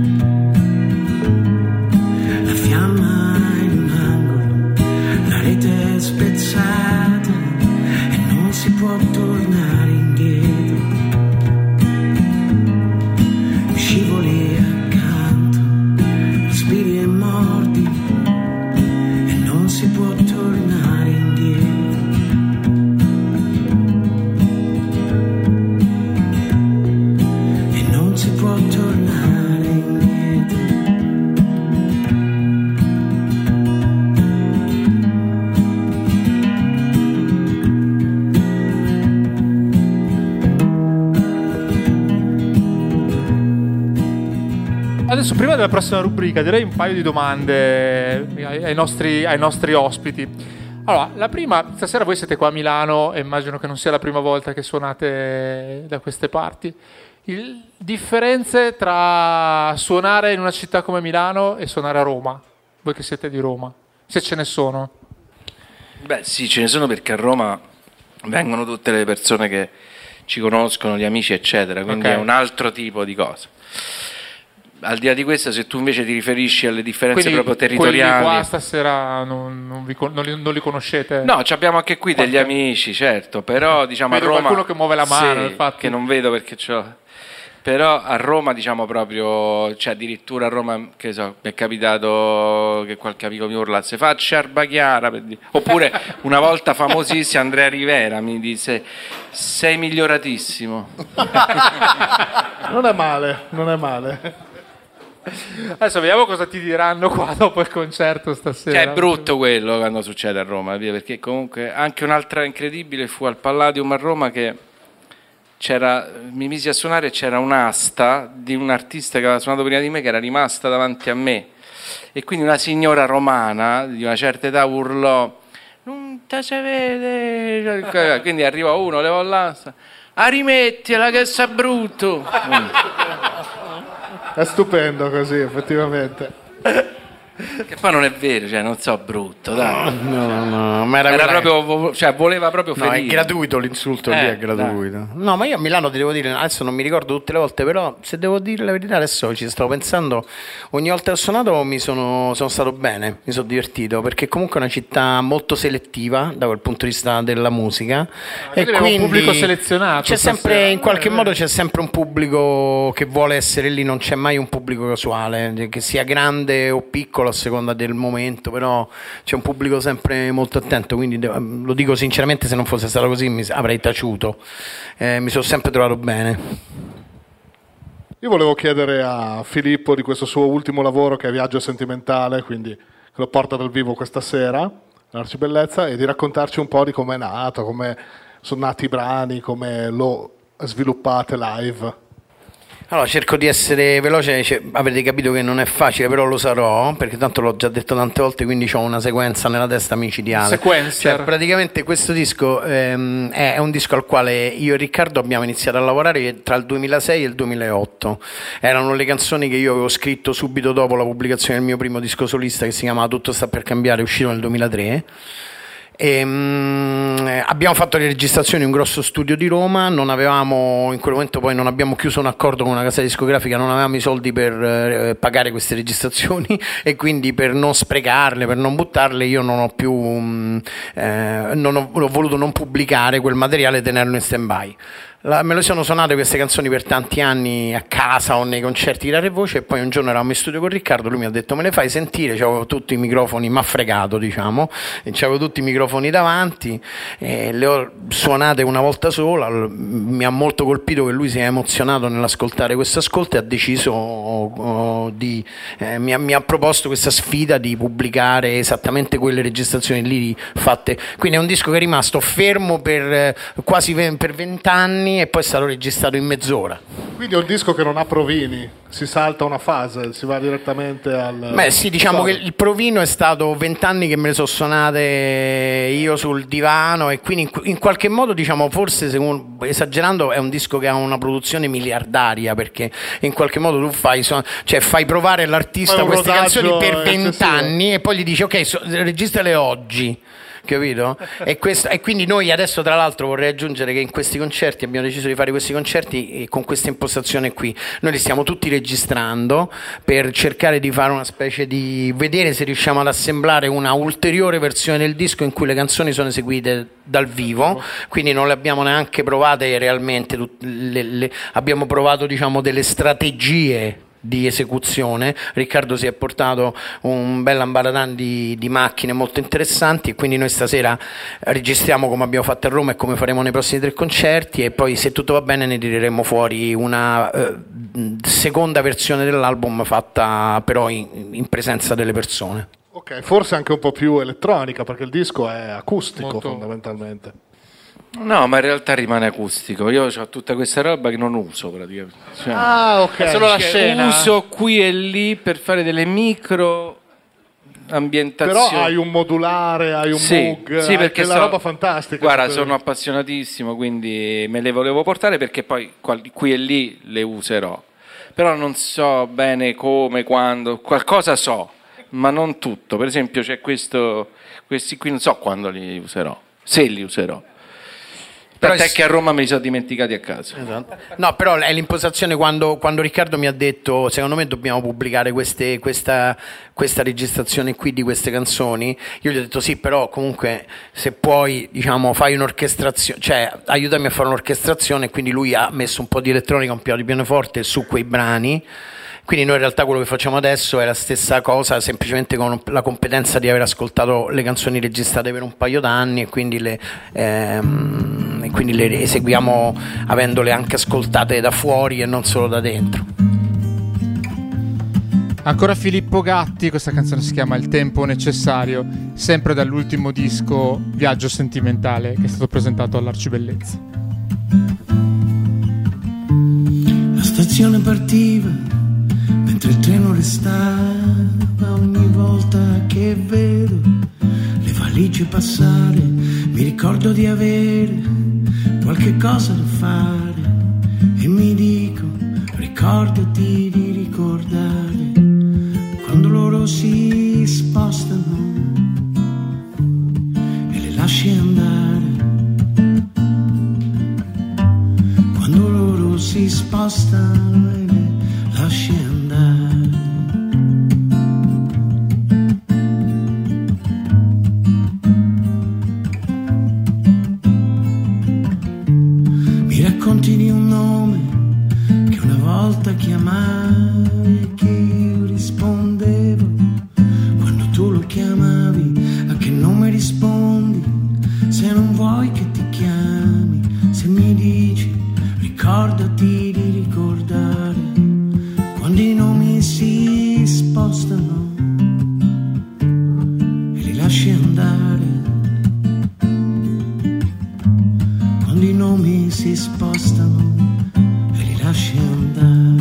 La fiamma in un angolo, la rete è spezzata e non si può tornare indietro. Mi scivoli accanto, respiri si può tornare indietro. Adesso, prima della prossima rubrica, direi un paio di domande ai, ai, nostri, ai nostri ospiti. Allora, la prima, stasera voi siete qua a Milano e immagino che non sia la prima volta che suonate da queste parti. Il, differenze tra suonare in una città come Milano e suonare a Roma? Voi che siete di Roma, se ce ne sono. Beh sì, ce ne sono, perché a Roma vengono tutte le persone che ci conoscono, gli amici eccetera, quindi okay. È un altro tipo di cosa. Al di là di questo, se tu invece ti riferisci alle differenze quindi proprio territoriali, quelli qua stasera non, non, vi, non, li, non li conoscete? No, abbiamo anche qui degli amici, certo, però diciamo vedo a Roma qualcuno che muove la mano, sì, infatti. Che non vedo perché c'ho. Però a Roma diciamo proprio, cioè addirittura a Roma, che so, mi è capitato che qualche amico mi urlasse faccia Erba Chiara, per dire. Oppure una volta famosissima Andrea Rivera mi disse sei miglioratissimo. Non è male, non è male. Adesso vediamo cosa ti diranno qua dopo il concerto stasera. Cioè, è brutto quello quando succede a Roma, perché comunque anche un'altra incredibile fu al Palladium a Roma, che c'era, mi misi a suonare e c'era un'asta di un artista che aveva suonato prima di me che era rimasta davanti a me, e quindi una signora romana di una certa età urlò non te si vede, quindi arriva uno, levò l'asta, a rimettila che sa brutto. mm. È stupendo così, effettivamente. Che poi non è vero, cioè non so, brutto, dai. No, no, no, ma era, era proprio, cioè voleva proprio ferire. No, è gratuito l'insulto, eh, lì è gratuito. Dai. No, ma io a Milano ti devo dire, adesso non mi ricordo tutte le volte, però se devo dire la verità adesso ci stavo pensando, ogni volta che ho suonato mi sono, sono stato bene, mi sono divertito, perché comunque è una città molto selettiva da quel punto di vista della musica, ah, e quindi un pubblico selezionato. C'è sempre, in qualche modo c'è sempre un pubblico che vuole essere lì, non c'è mai un pubblico casuale, che sia grande o piccolo a seconda del momento, però c'è un pubblico sempre molto attento, quindi lo dico sinceramente, se non fosse stato così mi avrei taciuto, eh, mi sono sempre trovato bene. Io volevo chiedere a Filippo di questo suo ultimo lavoro, che è Viaggio Sentimentale, quindi che lo porta dal vivo questa sera, l'Arcibellezza, e di raccontarci un po' di come è nato, come sono nati i brani, come lo sviluppate live. Allora, cerco di essere veloce, cioè, avete capito che non è facile, però lo sarò, perché tanto l'ho già detto tante volte, quindi ho una sequenza nella testa micidiale. Sequencer. Cioè, praticamente questo disco ehm, è un disco al quale io e Riccardo abbiamo iniziato a lavorare tra il duemilasei e il duemilaotto. Erano le canzoni che io avevo scritto subito dopo la pubblicazione del mio primo disco solista, che si chiamava Tutto sta per cambiare, uscito nel duemilatré. E, um, abbiamo fatto le registrazioni in un grosso studio di Roma, non avevamo in quel momento, poi non abbiamo chiuso un accordo con una casa discografica, non avevamo i soldi per eh, pagare queste registrazioni, e quindi per non sprecarle, per non buttarle, io non ho più um, eh, non ho, ho voluto non pubblicare quel materiale e tenerlo in stand by. La, me lo sono suonate queste canzoni per tanti anni a casa o nei concerti di Rare Voce, e poi un giorno eravamo in studio con Riccardo, lui mi ha detto me le fai sentire, c'avevo tutti i microfoni, mi ha fregato diciamo, e c'avevo tutti i microfoni davanti, e le ho suonate una volta sola. Mi ha molto colpito che lui si è emozionato nell'ascoltare questo ascolto e ha deciso oh, oh, di eh, mi, ha, mi ha proposto questa sfida di pubblicare esattamente quelle registrazioni lì fatte, quindi è un disco che è rimasto fermo per eh, quasi ve- per vent'anni e poi è stato registrato in mezz'ora. Quindi è un disco che non ha provini, si salta una fase, si va direttamente al... Beh sì, diciamo che il provino è stato vent'anni che me le sono suonate io sul divano, e quindi in qualche modo, diciamo, forse secondo, esagerando, è un disco che ha una produzione miliardaria, perché in qualche modo tu fai, cioè fai provare all'artista queste canzoni per vent'anni e poi gli dici ok, so, registrale oggi. Capito? E, questo, e quindi noi adesso, tra l'altro, vorrei aggiungere che in questi concerti abbiamo deciso di fare questi concerti con questa impostazione qui. Noi li stiamo tutti registrando per cercare di fare una specie di vedere se riusciamo ad assemblare una ulteriore versione del disco in cui le canzoni sono eseguite dal vivo, quindi non le abbiamo neanche provate realmente, le, le, abbiamo provato diciamo delle strategie di esecuzione. Riccardo si è portato un bel ambaradan di, di macchine molto interessanti, e quindi noi stasera registriamo come abbiamo fatto a Roma e come faremo nei prossimi tre concerti, e poi se tutto va bene ne tireremo fuori una, eh, seconda versione dell'album fatta però in, in presenza delle persone. Ok, forse anche un po' più elettronica, perché il disco è acustico Molto. fondamentalmente. No, ma in realtà rimane acustico. Io ho tutta questa roba che non uso praticamente. Cioè, Ah, ok. È solo la che scena. uso qui e lì per fare delle micro ambientazioni. Però hai un modulare, hai un Sì, Moog, sì, hai perché quella so- roba fantastica. Guarda, Super- sono appassionatissimo, quindi me le volevo portare perché poi qual- qui e lì le userò. Però non so bene come, quando, qualcosa so, ma non tutto. Per esempio c'è questo, questi qui non so quando li userò, se li userò. Però Tant'è è- che a Roma me li sono dimenticati a casa. No, però è l'impostazione quando, quando Riccardo mi ha detto secondo me dobbiamo pubblicare queste, questa, questa registrazione qui di queste canzoni, io gli ho detto sì, però comunque se puoi, diciamo, fai un'orchestrazione, cioè aiutami a fare un'orchestrazione, e quindi lui ha messo un po' di elettronica, un po' di pianoforte su quei brani. Quindi noi in realtà quello che facciamo adesso è la stessa cosa, semplicemente con la competenza di aver ascoltato le canzoni registrate per un paio d'anni e quindi le, ehm, e quindi le eseguiamo avendole anche ascoltate da fuori e non solo da dentro. Ancora Filippo Gatti, questa canzone si chiama Il tempo necessario, sempre dall'ultimo disco Viaggio sentimentale che è stato presentato all'Arcibellezza. La stazione partiva mentre il treno restava, ogni volta che vedo le valigie passare mi ricordo di avere qualche cosa da fare e mi dico ricordati di ricordare quando loro si spostano e le lasci andare, quando loro si spostano e le lasci andare. Mi racconti di un nome che una volta chiamavi e che io rispondevo, quando tu lo chiamavi a che nome rispondi, se non vuoi che ti chiami, se mi dici ricordati di ricordare quando i nomi si spostano e li lasci andare, quando i nomi si spostano e li lasci andare.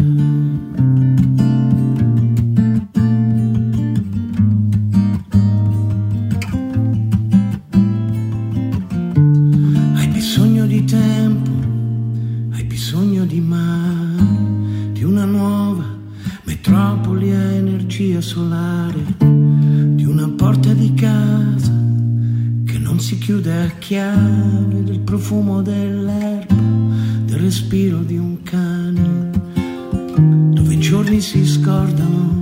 Hai bisogno di tempo, hai bisogno di mare, di una nuova metropoli a energia solare, di una porta di casa che non si chiude a chiave, del profumo dell'erba, del respiro di un cane, dove i giorni si scordano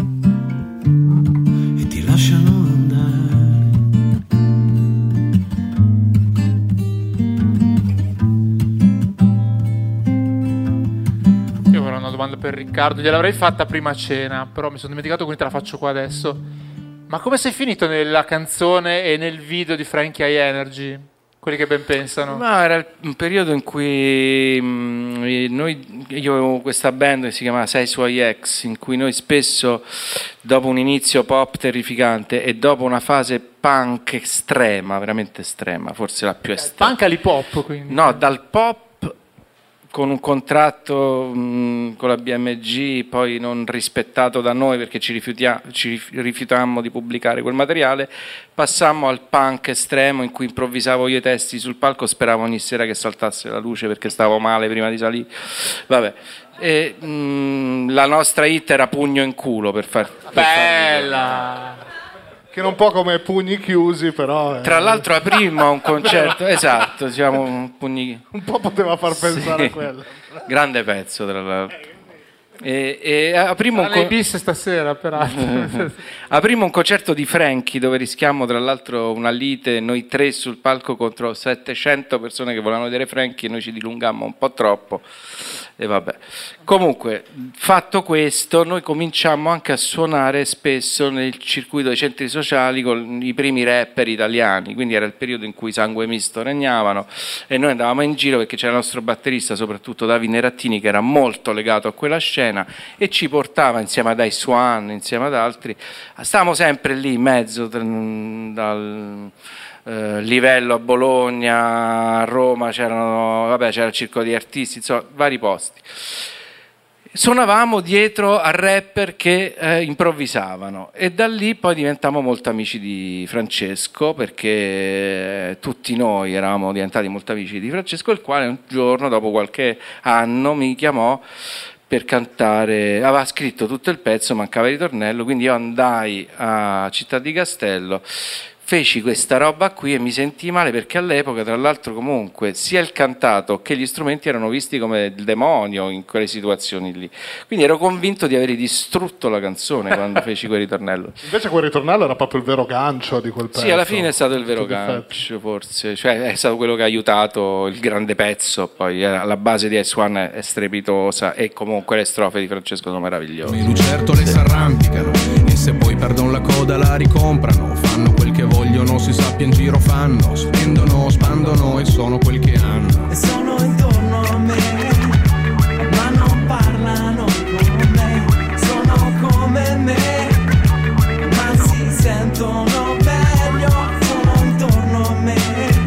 e ti lasciano andare. Io avrò una domanda per Riccardo, gliel'avrei fatta prima a cena, però mi sono dimenticato, quindi te la faccio qua adesso. Ma come sei finito nella canzone e nel video di Frankie High Energy? Quelli che ben pensano. Ma era il- un periodo in cui mh, noi, io avevo questa band che si chiamava Sei Suoi Ex, in cui noi spesso, dopo un inizio pop terrificante e dopo una fase punk estrema, veramente estrema, forse la più estrema. Anche all'hip hop, quindi. No, dal pop con un contratto mh, con la B M G poi non rispettato da noi perché ci, rifiutia- ci rif- rifiutammo di pubblicare quel materiale, passammo al punk estremo in cui improvvisavo io i testi sul palco, speravo ogni sera che saltasse la luce perché stavo male prima di salire. Vabbè. E, mh, la nostra hit era Pugno in culo, per far, per Bella! Che non un po' come Pugni chiusi, però eh, Tra l'altro aprimmo un concerto, esatto, diciamo un pugni... un po' poteva far pensare Sì. a quello. Grande pezzo, tra l'altro. E, e aprimo, un Tra le co- bis stasera, peraltro. aprimo un concerto di Frankie dove rischiamo tra l'altro una lite, noi tre sul palco contro settecento persone che volevano vedere Frankie e noi ci dilungammo un po' troppo. E vabbè. Comunque, fatto questo, noi cominciamo anche a suonare spesso nel circuito dei centri sociali con i primi rapper italiani, quindi era il periodo in cui Sangue Misto regnavano e noi andavamo in giro perché c'era il nostro batterista, soprattutto Davide Nerattini, che era molto legato a quella scena e ci portava insieme ad Ice One, insieme ad altri, stavamo sempre lì in mezzo dal... Uh, livello a Bologna, a Roma c'erano, vabbè, c'era il circo di artisti, insomma, vari posti. Suonavamo dietro a rapper che eh, improvvisavano e da lì poi diventammo molto amici di Francesco, perché tutti noi eravamo diventati molto amici di Francesco, il quale un giorno, dopo qualche anno, mi chiamò per cantare, aveva scritto tutto il pezzo, mancava il ritornello, quindi io andai a Città di Castello, feci questa roba qui e mi sentii male perché all'epoca, tra l'altro, comunque sia il cantato che gli strumenti erano visti come il demonio in quelle situazioni lì. Quindi ero convinto di aver distrutto la canzone quando feci quel ritornello. Invece quel ritornello era proprio il vero gancio di quel pezzo. Sì, alla fine è stato il vero gancio, forse, cioè è stato quello che ha aiutato il grande pezzo. Poi la base di Ice One è strepitosa e comunque le strofe di Francesco sono meravigliose. I lucertole s'arrampicano e se poi perdono la coda la ricomprano, fanno quel che vogliono, si sappia in giro fanno, spendono, spandono e sono quel che hanno. E sono intorno a me, ma non parlano con me, sono come me, ma si sentono meglio, sono intorno a me,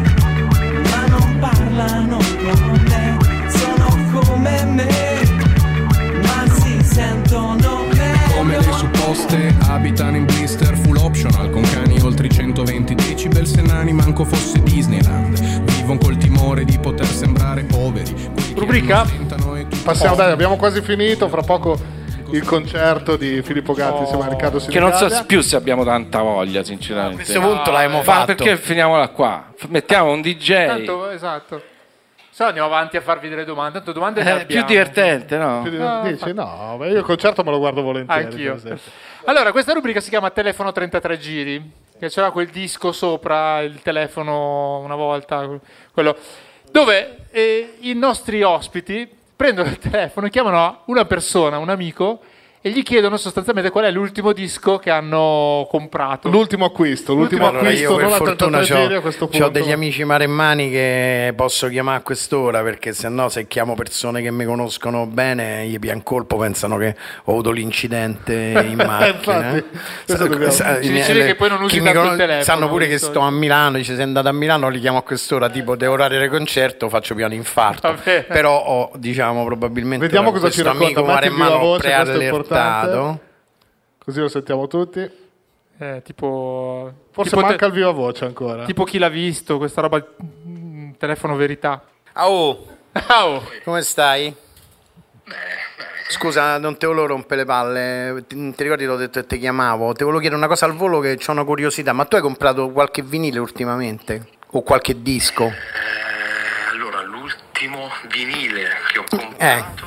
ma non parlano con me, sono come me, ma si sentono meglio. Come le supposte abitano in blister full optional con cani oltre i centoventi decibel, se nani manco fosse Disneyland, vivono col timore di poter sembrare poveri. Rubrica? Passiamo, dai, abbiamo quasi finito, fra poco il concerto di Filippo Gatti Oh. insieme a Riccardo Che non Sinigallia. so più se abbiamo tanta voglia, sinceramente. A questo punto l'abbiamo Ma fatto. perché finiamola qua? Mettiamo un D J. Tanto, esatto. Se no andiamo avanti a farvi delle domande. Tanto domande ne Eh, abbiamo. più divertente, no? Più di- Ah, Dici, no, beh, io il concerto me lo guardo volentieri. Anch'io. per esempio. Allora, questa rubrica si chiama Telefono trentatré giri, che c'era quel disco sopra il telefono una volta, quello dove eh, i nostri ospiti prendono il telefono e chiamano una persona, un amico, e gli chiedono sostanzialmente qual è l'ultimo disco che hanno comprato. L'ultimo acquisto, l'ultimo Allora, acquisto, io per non a fortuna trentatré giri a questo punto. ho degli amici maremmani che posso chiamare a quest'ora, perché se no, se chiamo persone che mi conoscono bene, gli pian colpo pensano che ho avuto l'incidente in macchina. Infatti, questo dobbiamo- Sa- Ci i miei- dicevi che poi non usi chi mi tanto il conos- telefono, sanno pure che visto? sto a Milano, dice sei andato a Milano, li chiamo a quest'ora, tipo devo orare del concerto, faccio piano infarto. Vabbè. Però ho, diciamo, probabilmente Vediamo ora cosa ci questo racconta. amico Metti il viva maremmano voce, questo è preallertato. importante. Così lo sentiamo tutti. Eh, tipo, Forse tipo, te- manca il viva voce ancora. tipo chi l'ha visto, questa roba, mm, telefono verità. Ah, oh, Ah, oh. come stai? Scusa, non te volevo rompere le palle. Ti, ti ricordi, l'ho detto che ti chiamavo? Ti volevo chiedere una cosa al volo, che ho una curiosità. Ma tu hai comprato qualche vinile ultimamente? O qualche disco? Eh, allora, l'ultimo vinile che ho Eh. comprato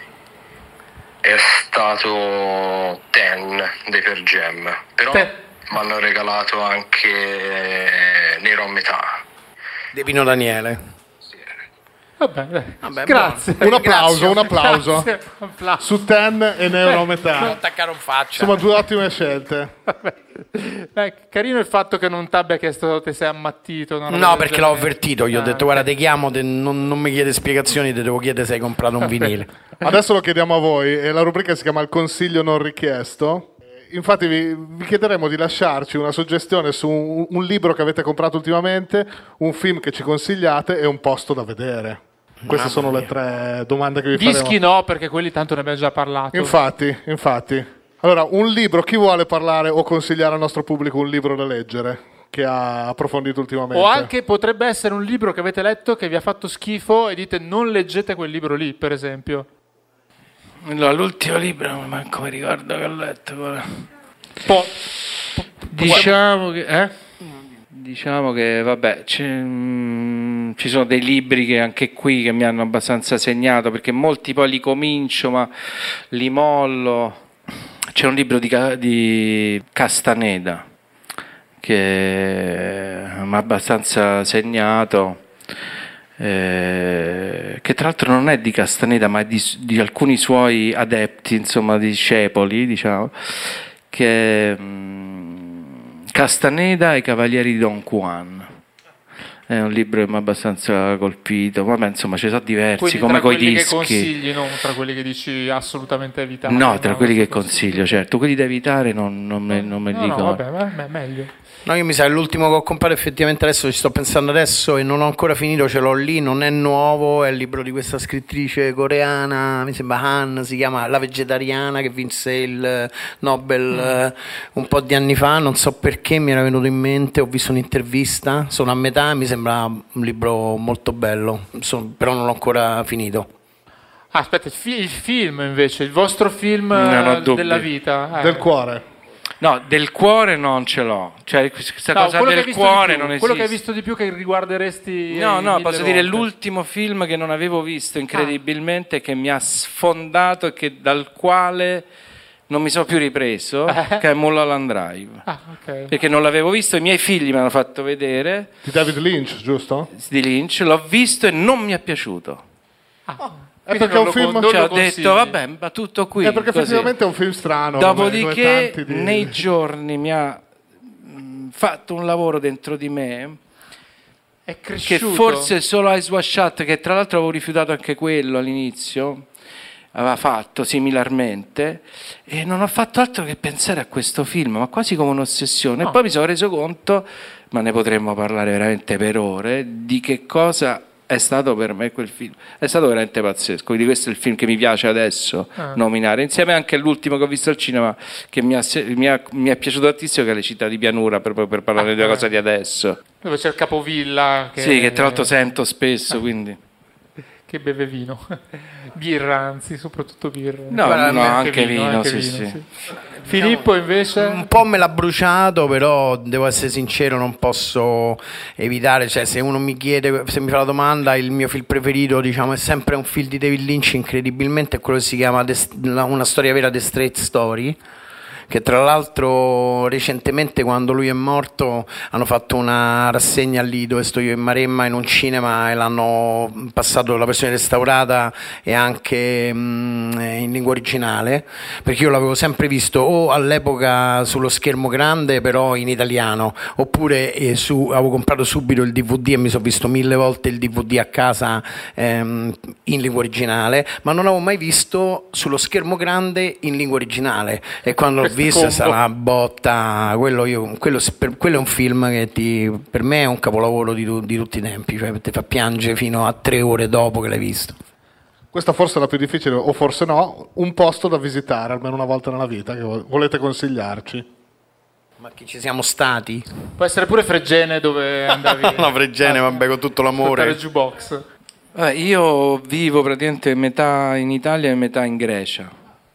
è stato Ten dei Pearl Jam, però Te- mi hanno regalato anche Nero a metà. De Pino Daniele. Vabbè, dai. Vabbè, Grazie. Un applauso, Ringrazio. un applauso. Grazie. Un applauso. Su Ten e Neuro a metà. Attaccare in faccia. Insomma, due ottime scelte. Beh, carino il fatto che non ti abbia chiesto te sei ammattito. una roba No, del perché l'ho genere. avvertito. Gli ho Ah, detto, ok. guarda, ti chiamo, te- non, non mi chiede spiegazioni, ti devo chiedere se hai comprato un vinile. Adesso lo chiediamo a voi e la rubrica si chiama Il consiglio non richiesto. Infatti vi, vi chiederemo di lasciarci una suggestione su un, un libro che avete comprato ultimamente, un film che ci consigliate e un posto da vedere. Queste sono le tre domande che vi faremo. Dischi no, perché quelli tanto ne abbiamo già parlato. Infatti, infatti. Allora, un libro, chi vuole parlare o consigliare al nostro pubblico un libro da leggere che ha approfondito ultimamente? O anche potrebbe essere un libro che avete letto che vi ha fatto schifo e dite non leggete quel libro lì, per esempio. Allora, l'ultimo libro, non manco mi ricordo che ho letto. guarda. Po- Diciamo che, eh? Diciamo che, vabbè, c'è, mm, mh, ci sono dei libri che anche qui che mi hanno abbastanza segnato, perché molti poi li comincio ma li mollo. C'è un libro di, di Castaneda che mi ha abbastanza segnato, eh, che tra l'altro non è di Castaneda ma è di, di alcuni suoi adepti, insomma discepoli, diciamo, che è mh, Castaneda e i Cavalieri di Don Juan. È un libro che mi ha abbastanza colpito. Vabbè, insomma, ce ne sono diversi. Quindi come coi quelli dischi. Che consigli, non tra quelli che dici assolutamente evitare. No, tra no, quelli che consiglio, certo. Quelli da evitare non, non me, non me li no, dico. No, vabbè, vabbè, meglio. No, io mi sa che l'ultimo che ho comprato effettivamente adesso ci sto pensando adesso e non ho ancora finito, ce l'ho lì, non è nuovo, è il libro di questa scrittrice coreana, mi sembra Han, si chiama La vegetariana, che vinse il Nobel mm. eh, un po' di anni fa, non so perché mi era venuto in mente, ho visto un'intervista, sono a metà, mi sembra un libro molto bello, sono, però non l'ho ancora finito. Ah, aspetta, il, fi- il film invece, il vostro film della vita. Eh. Del cuore. No, del cuore non ce l'ho, cioè questa no, cosa del cuore non esiste. Quello che hai visto di più che riguarderesti. No, no, posso volte. dire l'ultimo film che non avevo visto incredibilmente, ah. che mi ha sfondato e che, dal quale non mi sono più ripreso, eh. che è Mulholland Drive. Ah, okay. Perché non l'avevo visto, i miei figli me l'hanno fatto vedere. Di David Lynch, giusto? Di Lynch, l'ho visto e non mi è piaciuto. Ah. È perché è un film cioè, ho detto vabbè, ma tutto qui. È perché così. Effettivamente è un film strano. Dopodiché come, come di... nei giorni mi ha mh, fatto un lavoro dentro di me è cresciuto. Che forse solo Eyes Wide Shut, che tra l'altro avevo rifiutato anche quello all'inizio, aveva fatto similarmente, e non ho fatto altro che pensare a questo film, ma quasi come un'ossessione. No. E poi mi sono reso conto, ma ne potremmo parlare veramente per ore, di che cosa è stato per me quel film. È stato veramente pazzesco. Quindi questo è il film che mi piace adesso ah. nominare, insieme anche all'ultimo che ho visto al cinema, che mi, ha, mi, ha, mi è piaciuto tantissimo, che è Le città di pianura, proprio per parlare ah, della cosa di adesso. Dove c'è il capovilla che... Sì, che tra l'altro sento spesso, ah. quindi... che beve vino. Birra, anzi, soprattutto birra. No, Guarda, no, anche vino, vino, anche sì, vino sì. sì. Filippo invece? Un po' me l'ha bruciato, però devo essere sincero, non posso evitare, cioè se uno mi chiede, se mi fa la domanda, il mio film preferito, diciamo, è sempre un film di David Lynch, incredibilmente, è quello che si chiama Una storia vera, The Straight Story, che tra l'altro recentemente, quando lui è morto, hanno fatto una rassegna lì dove sto io in Maremma, in un cinema, e l'hanno passato la versione restaurata e anche mh, in lingua originale, perché io l'avevo sempre visto o all'epoca sullo schermo grande però in italiano, oppure eh, su, avevo comprato subito il D V D e mi sono visto mille volte il D V D a casa ehm, in lingua originale, ma non avevo mai visto sullo schermo grande in lingua originale, e quando l'ho visto sarà una botta. Quello, io, quello, per, quello è un film che ti, per me è un capolavoro di, di tutti i tempi, cioè ti fa piangere fino a tre ore dopo che l'hai visto. Questa forse è la più difficile, o forse no, un posto da visitare almeno una volta nella vita che volete consigliarci. Ma che ci siamo stati? Può essere pure Fregene, dove andavi. No, Fregene, vabbè, con tutto l'amore. Il jukebox. Eh, io vivo praticamente metà in Italia e metà in Grecia.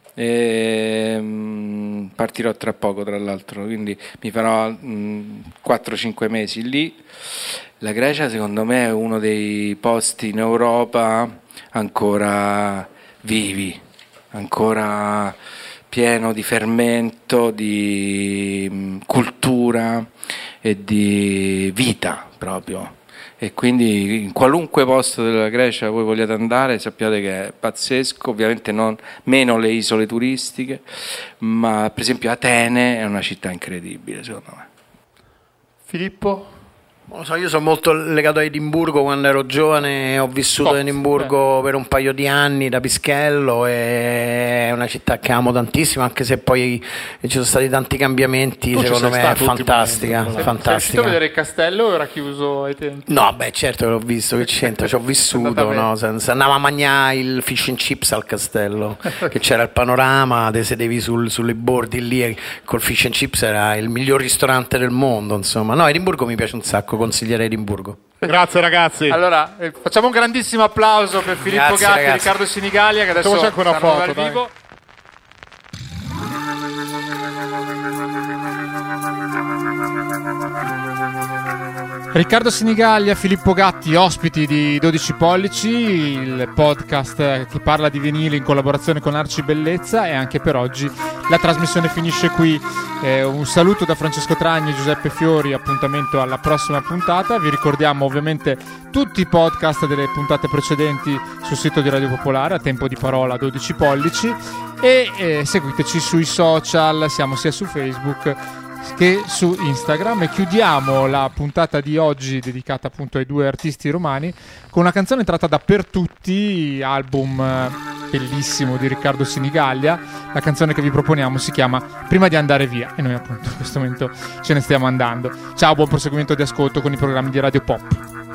E, mh, partirò tra poco, tra l'altro, quindi mi farò quattro cinque mesi lì. La Grecia secondo me è uno dei posti in Europa ancora vivi, ancora pieno di fermento, di mh, cultura e di vita proprio. E quindi in qualunque posto della Grecia voi vogliate andare, sappiate che è pazzesco, ovviamente non, meno le isole turistiche, ma per esempio Atene è una città incredibile secondo me. Filippo? Non lo so, io sono molto legato a Edimburgo, quando ero giovane ho vissuto oh, a Edimburgo eh. per un paio di anni da pischello, e è una città che amo tantissimo, anche se poi ci sono stati tanti cambiamenti. Tu secondo me è fantastica, sei, fantastica. Sei riuscito a vedere il castello o era chiuso ai tempi? No, beh, certo che l'ho visto, che c'entra, ci ho vissuto, no? Andavo a mangiare il fish and chips al castello, che c'era il panorama, te sedevi sul, sulle bordi lì e col fish and chips era il miglior ristorante del mondo, insomma. No, Edimburgo mi piace un sacco, consiglierei Edimburgo. Grazie ragazzi. Allora, eh, facciamo un grandissimo applauso per Filippo Grazie, Gatti e ragazzi. Riccardo Sinigalia, che adesso anche una stanno foto, dal vivo. Riccardo Sinigallia, Filippo Gatti, ospiti di dodici pollici, il podcast che parla di vinile in collaborazione con Arci Bellezza, e anche per oggi la trasmissione finisce qui. Eh, un saluto da Francesco Tragni e Giuseppe Fiori, appuntamento alla prossima puntata. Vi ricordiamo ovviamente tutti i podcast delle puntate precedenti sul sito di Radio Popolare, a tempo di parola dodici pollici, e eh, seguiteci sui social, siamo sia su Facebook che su Instagram. E chiudiamo la puntata di oggi dedicata appunto ai due artisti romani con una canzone tratta da Per Tutti, album bellissimo di Riccardo Sinigallia. La canzone che vi proponiamo si chiama Prima di andare via, e noi appunto in questo momento ce ne stiamo andando. Ciao, buon proseguimento di ascolto con i programmi di Radio Pop.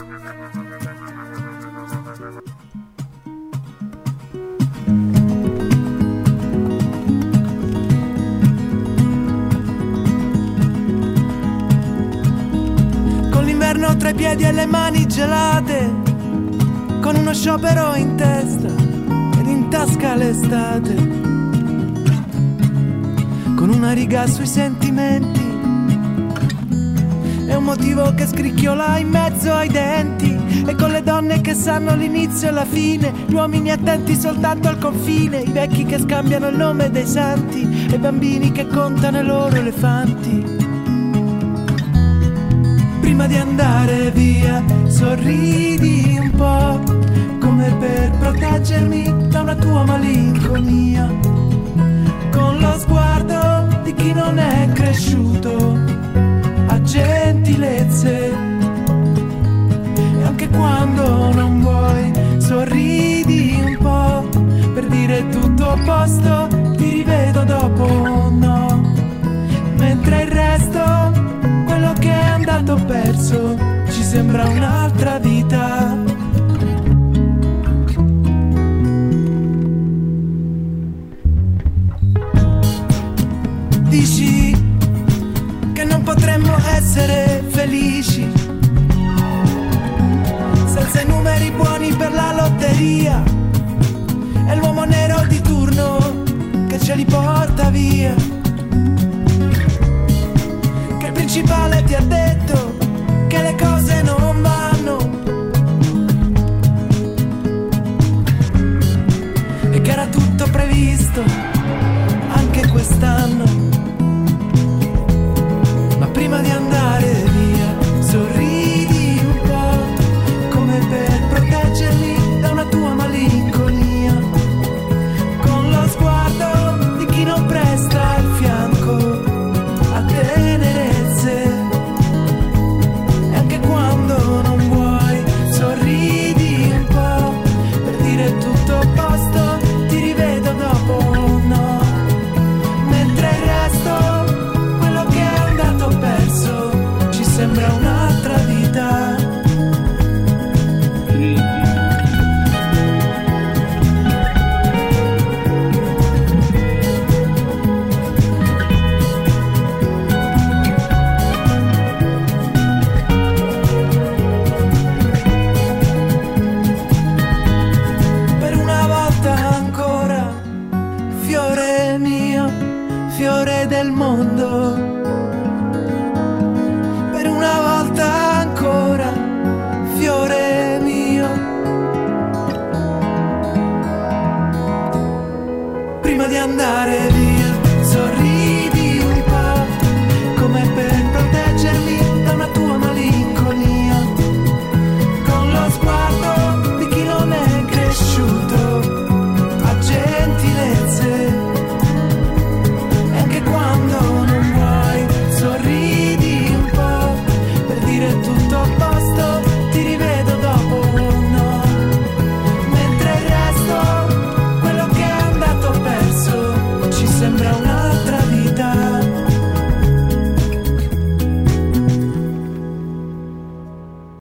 Tra i piedi e le mani gelate, con uno sciopero in testa ed in tasca l'estate, con una riga sui sentimenti e un motivo che scricchiola in mezzo ai denti, e con le donne che sanno l'inizio e la fine, gli uomini attenti soltanto al confine, i vecchi che scambiano il nome dei santi e i bambini che contano i loro elefanti. Prima di andare via sorridi un po', come per proteggermi da una tua malinconia, con lo sguardo di chi non è cresciuto a gentilezze. E anche quando non vuoi sorridi un po', per dire tutto a posto, ti rivedo dopo, no, mentre il resto, quello che è andato perso, ci sembra un'altra vita. Dici che non potremmo essere felici senza i numeri buoni per la lotteria, è l'uomo nero di turno che ce li porta via. Il principale ti ha detto che le cose non vanno e che era tutto previsto anche quest'anno. Ma prima di andare via sorridi un po', come per proteggermi da una tua malinconia, con lo sguardo di chi non presta il fianco a tenere. E anche quando non vuoi sorridi un po', per dire tutto a posto, ti rivedo dopo, no, mentre il resto, quello che è andato perso, ci sembra un'altra vita. Fiore del mondo, per una volta ancora, fiore mio. Prima di andare